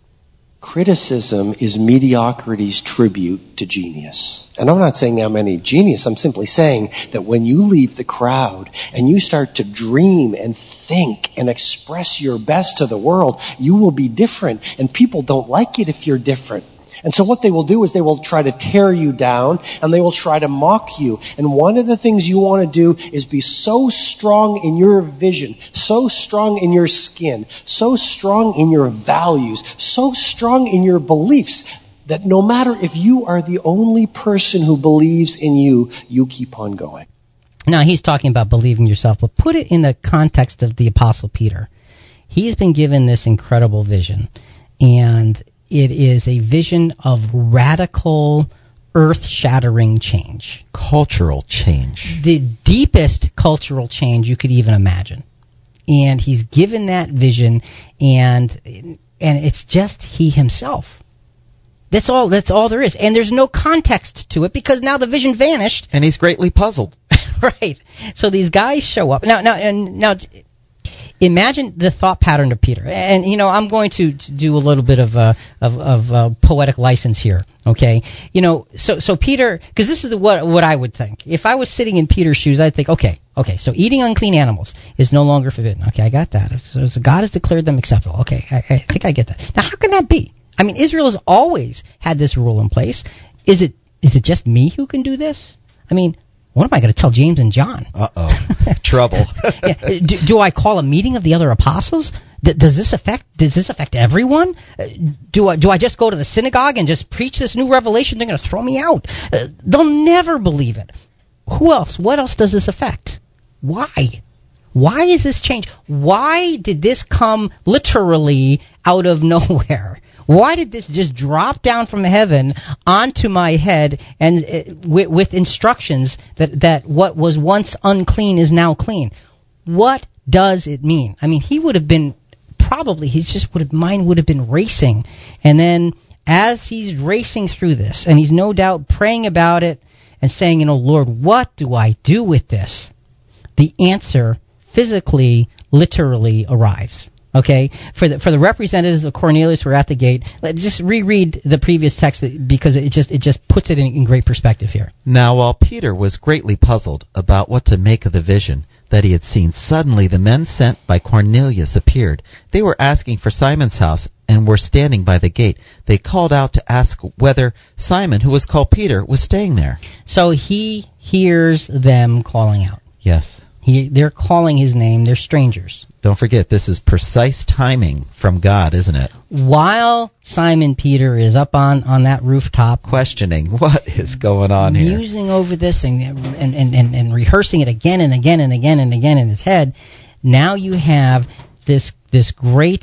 Criticism is mediocrity's tribute to genius. And I'm not saying I'm any genius. I'm simply saying that when you leave the crowd and you start to dream and think and express your best to the world, you will be different. And people don't like it if you're different. And so what they will do is they will try to tear you down and they will try to mock you. And one of the things you want to do is be so strong in your vision, so strong in your skin, so strong in your values, so strong in your beliefs that no matter if you are the only person who believes in you, you keep on going. Now, he's talking about believing yourself, but put it in the context of the Apostle Peter. He's been given this incredible vision, and it is a vision of radical, earth-shattering change. Cultural change. The deepest cultural change you could even imagine. And he's given that vision, and it's just he himself. That's all there is. And there's no context to it because now the vision vanished. And he's greatly puzzled. Right. So these guys show up. Now, Imagine the thought pattern of Peter. And, I'm going to do a little bit of poetic license here, okay? So Peter, because this is what I would think. If I was sitting in Peter's shoes, I'd think, okay, so eating unclean animals is no longer forbidden. Okay, I got that. So God has declared them acceptable. Okay, I think I get that. Now, how can that be? I mean, Israel has always had this rule in place. Is it just me who can do this? I mean, what am I going to tell James and John? Uh-oh. Trouble. Yeah. Do I call a meeting of the other apostles? Does this affect everyone? Do I just go to the synagogue and just preach this new revelation? They're going to throw me out. They'll never believe it. Who else? What else does this affect? Why? Why is this change? Why did this come literally out of nowhere? Why did this just drop down from heaven onto my head and with instructions that what was once unclean is now clean? What does it mean? I mean, he would have been mind would have been racing. And then as he's racing through this, and he's no doubt praying about it and saying, Lord, what do I do with this? The answer physically, literally arrives. Okay, for the representatives of Cornelius who are at the gate, let's just reread the previous text because it just puts it in great perspective here. Now, while Peter was greatly puzzled about what to make of the vision that he had seen, suddenly the men sent by Cornelius appeared. They were asking for Simon's house and were standing by the gate. They called out to ask whether Simon, who was called Peter, was staying there. So he hears them calling out. Yes. They're calling his name. They're strangers. Don't forget, this is precise timing from God, isn't it? While Simon Peter is up on that rooftop, questioning what is going on here, musing over this and rehearsing it again and again and again and again in his head. Now you have this great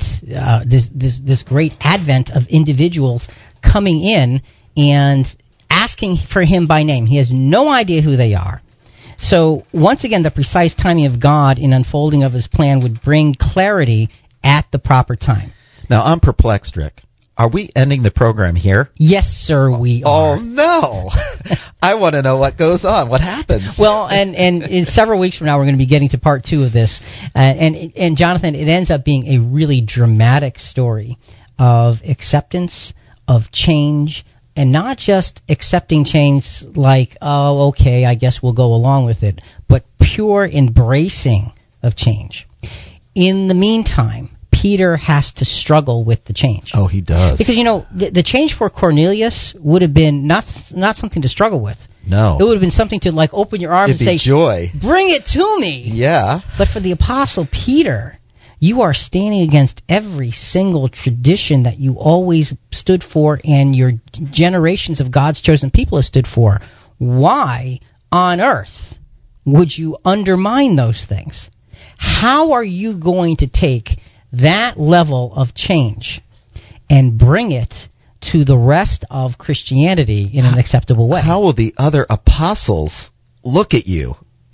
advent of individuals coming in and asking for him by name. He has no idea who they are. So, once again, the precise timing of God in unfolding of his plan would bring clarity at the proper time. Now, I'm perplexed, Rick. Are we ending the program here? Yes, sir, we are. Oh, no. I want to know what goes on. What happens? Well, and in several weeks from now, we're going to be getting to part 2 of this. And Jonathan, it ends up being a really dramatic story of acceptance, of change, and not just accepting change like, oh, okay, I guess we'll go along with it, but pure embracing of change. In the meantime, Peter has to struggle with the change. Oh, he does. Because, the change for Cornelius would have been not something to struggle with. No. It would have been something to, open your arms and say, joy. Bring it to me. Yeah. But for the Apostle Peter, you are standing against every single tradition that you always stood for and your generations of God's chosen people have stood for. Why on earth would you undermine those things? How are you going to take that level of change and bring it to the rest of Christianity in an acceptable way? How will the other apostles look at you?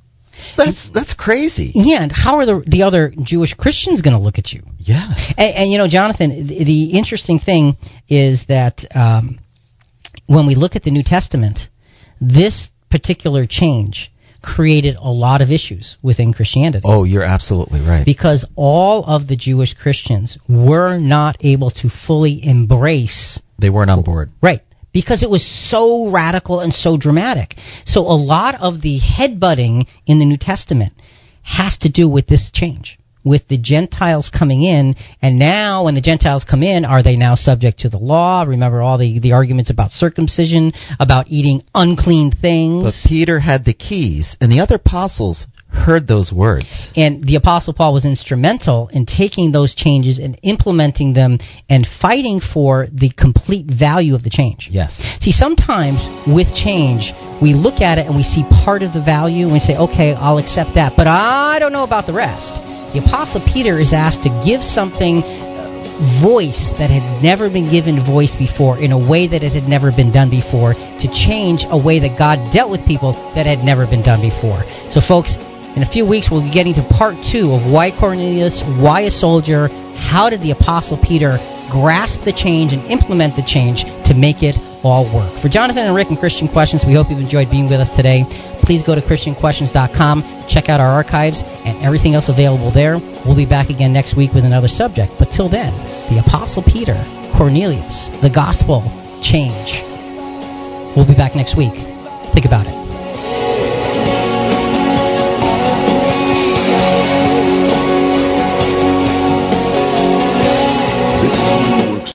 That's crazy. Yeah, and how are the other Jewish Christians going to look at you? Yeah. And Jonathan, the interesting thing is that when we look at the New Testament, this particular change created a lot of issues within Christianity. Oh, you're absolutely right. Because all of the Jewish Christians were not able to fully embrace. They weren't on board. Right. Because it was so radical and so dramatic. So a lot of the headbutting in the New Testament has to do with this change, with the Gentiles coming in. And now when the Gentiles come in, are they now subject to the law? Remember all the arguments about circumcision, about eating unclean things. But Peter had the keys, and the other apostles heard those words. And the Apostle Paul was instrumental in taking those changes and implementing them and fighting for the complete value of the change. Yes. See, sometimes with change, we look at it and we see part of the value and we say, okay, I'll accept that, but I don't know about the rest. The Apostle Peter is asked to give something voice that had never been given voice before in a way that it had never been done before, to change a way that God dealt with people that had never been done before. So folks, in a few weeks we'll be getting to part 2 of why Cornelius, why a soldier, how did the Apostle Peter grasp the change and implement the change to make it all work. For Jonathan and Rick and Christian Questions, we hope you've enjoyed being with us today. Please go to ChristianQuestions.com, check out our archives, and everything else available there. We'll be back again next week with another subject. But till then, the Apostle Peter, Cornelius, the Gospel, change. We'll be back next week. Think about it.